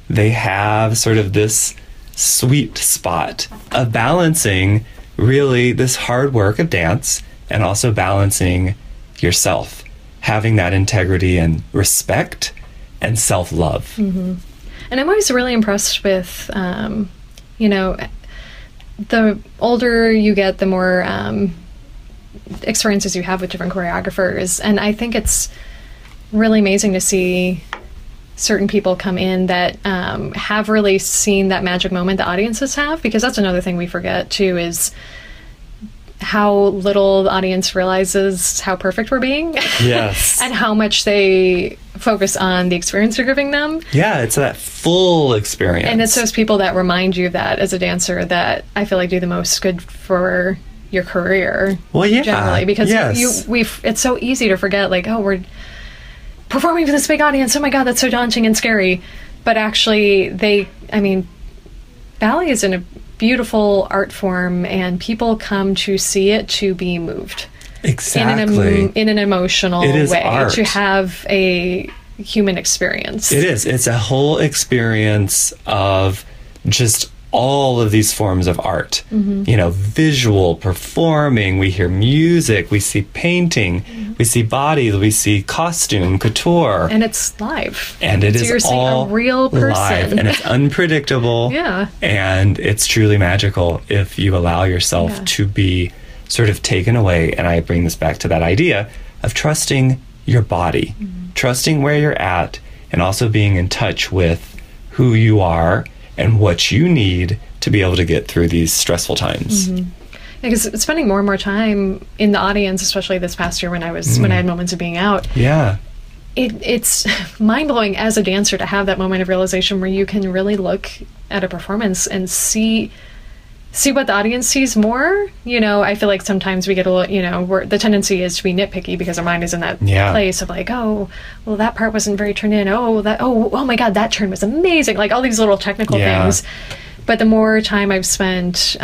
C: they have sort of this sweet spot of balancing really this hard work of dance and also balancing yourself, having that integrity and respect and self-love.
B: Mm-hmm. And I'm always really impressed with, you know, the older you get, the more experiences you have with different choreographers. And I think it's really amazing to see certain people come in that have really seen that magic moment the audiences have, because that's another thing we forget too, is how little the audience realizes how perfect we're being.
C: Yes.
B: And how much they focus on the experience you're giving them.
C: Yeah, it's that full experience.
B: And it's those people that remind you of that as a dancer that I feel like do the most good for your career.
C: Well, yeah.
B: Generally, because
C: yes.
B: it's so easy to forget, like, oh, we're performing for this big audience. Oh my God, that's so daunting and scary. But actually, ballet is in a beautiful art form, and people come to see it to be moved.
C: Exactly.
B: In an emotional way.
C: Art.
B: To have a human experience.
C: It is. It's a whole experience of just all of these forms of art. Mm-hmm. You know, visual, performing, we hear music, we see painting, mm-hmm. we see bodies, we see costume, couture.
B: And it's live.
C: And it is
B: you're
C: all
B: seeing a real person.
C: Live, and it's unpredictable.
B: Yeah.
C: And it's truly magical if you allow yourself to be sort of taken away. And I bring this back to that idea of trusting your body, mm-hmm. trusting where you're at, and also being in touch with who you are and what you need to be able to get through these stressful times.
B: Mm-hmm. Because spending more and more time in the audience, especially this past year when I had moments of being out.
C: Yeah.
B: It's mind-blowing as a dancer to have that moment of realization where you can really look at a performance and see what the audience sees more. You know, I feel like sometimes we get a little, you know, the tendency is to be nitpicky because our mind is in that place of like, oh, well, that part wasn't very turned in. Oh my God, that turn was amazing. Like all these little technical things. But the more time I've spent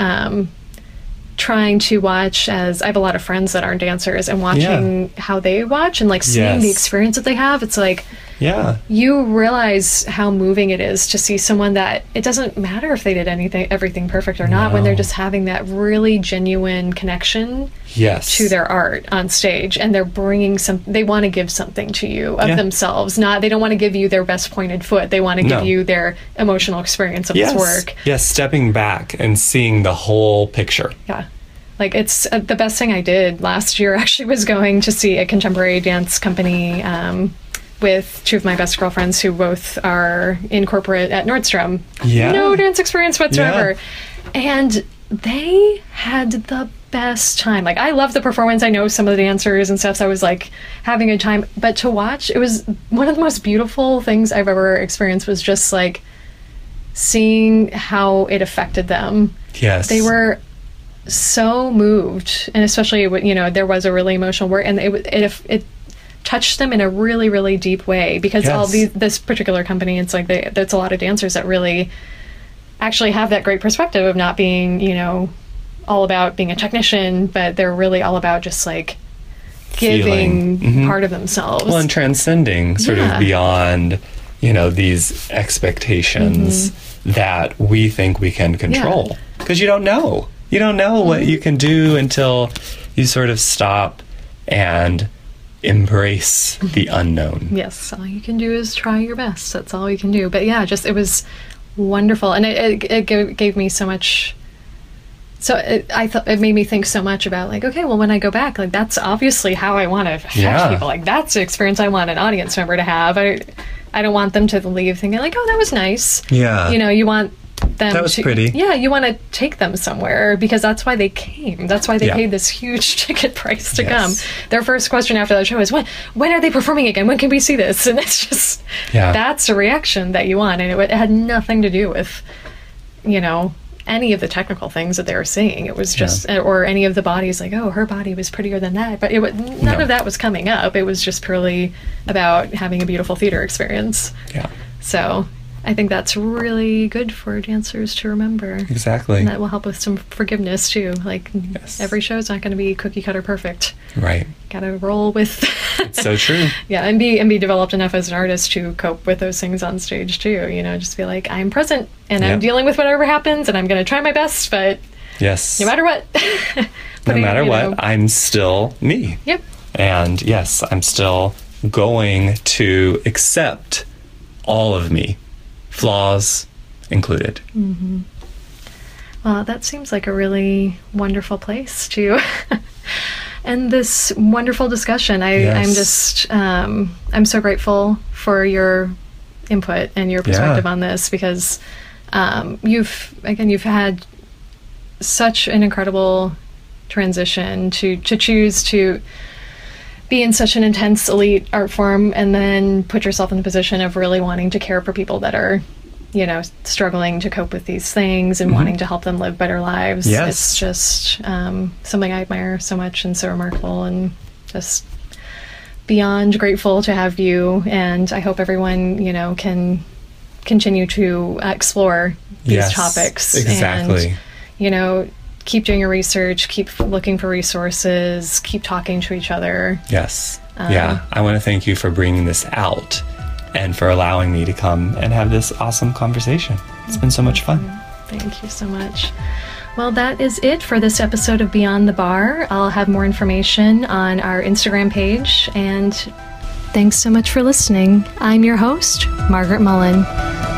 B: trying to watch, as I have a lot of friends that aren't dancers, and watching how they watch and like seeing the experience that they have, it's like, you realize how moving it is to see someone that it doesn't matter if they did everything perfect or not, when they're just having that really genuine connection to their art on stage, and they're bringing they want to give something to you of themselves. They don't want to give you their best pointed foot. They want to give you their emotional experience of this work.
C: Yes, stepping back and seeing the whole picture.
B: Yeah. Like, it's the best thing I did last year actually was going to see a contemporary dance company with two of my best girlfriends who both are in corporate at Nordstrom. No dance experience whatsoever. And they had the best time. Like, I love the performance. I know some of the dancers and stuff, so I was like having a time. But to watch, it was one of the most beautiful things I've ever experienced, was just like seeing how it affected them.
C: Yes.
B: They were so moved, and especially when, you know, there was a really emotional work, and it touched them in a really, really deep way, because this particular company, it's like there's a lot of dancers that really actually have that great perspective of not being, you know, all about being a technician, but they're really all about just like giving part of themselves. Well,
C: and transcending sort of beyond, you know, these expectations that we think we can control, because you don't know. You don't know what you can do until you sort of stop and embrace the unknown.
B: Yes, all you can do is try your best. That's all you can do. But yeah, just, it was wonderful, and it gave me so much. So I thought it made me think so much about, like, okay, well, when I go back, like, that's obviously how I want to affect people. Like, that's the experience I want an audience member to have. I don't want them to leave thinking like, oh, that was nice. Yeah. You know, you want them
C: that was pretty.
B: Yeah, you want to take them somewhere, because that's why they came. That's why they paid this huge ticket price to come. Their first question after that show is, when are they performing again? When can we see this? And it's just, that's a reaction that you want. And it had nothing to do with, you know, any of the technical things that they were saying. It was just, or any of the bodies, like, oh, her body was prettier than that. But none of that was coming up. It was just purely about having a beautiful theater experience. Yeah. So I think that's really good for dancers to remember.
C: Exactly.
B: And that will help with some forgiveness, too. Like, every show is not going to be cookie cutter perfect.
C: Right.
B: Got to roll with
C: It's so true.
B: Yeah, and be developed enough as an artist to cope with those things on stage too. Just be like, I'm present and I'm dealing with whatever happens, and I'm going to try my best, but
C: yes,
B: no matter what,
C: no matter what, I'm still me.
B: Yep.
C: And yes, I'm still going to accept all of me, flaws included.
B: Mm-hmm. Well, that seems like a really wonderful place to end this wonderful discussion. I'm just, I'm so grateful for your input and your perspective on this, because you've had such an incredible transition to choose to be in such an intense elite art form and then put yourself in the position of really wanting to care for people that are struggling to cope with these things and wanting to help them live better lives.
C: Yes.
B: It's just something I admire so much and so remarkable, and just beyond grateful to have you. And I hope everyone, can continue to explore these topics.
C: Exactly.
B: And, keep doing your research, keep looking for resources, keep talking to each other.
C: Yes. I want to thank you for bringing this out and for allowing me to come and have this awesome conversation. It's been so much fun.
B: Thank you so much. Well, that is it for this episode of Beyond the Bar. I'll have more information on our Instagram page, and thanks so much for listening. I'm your host, Margaret Mullen.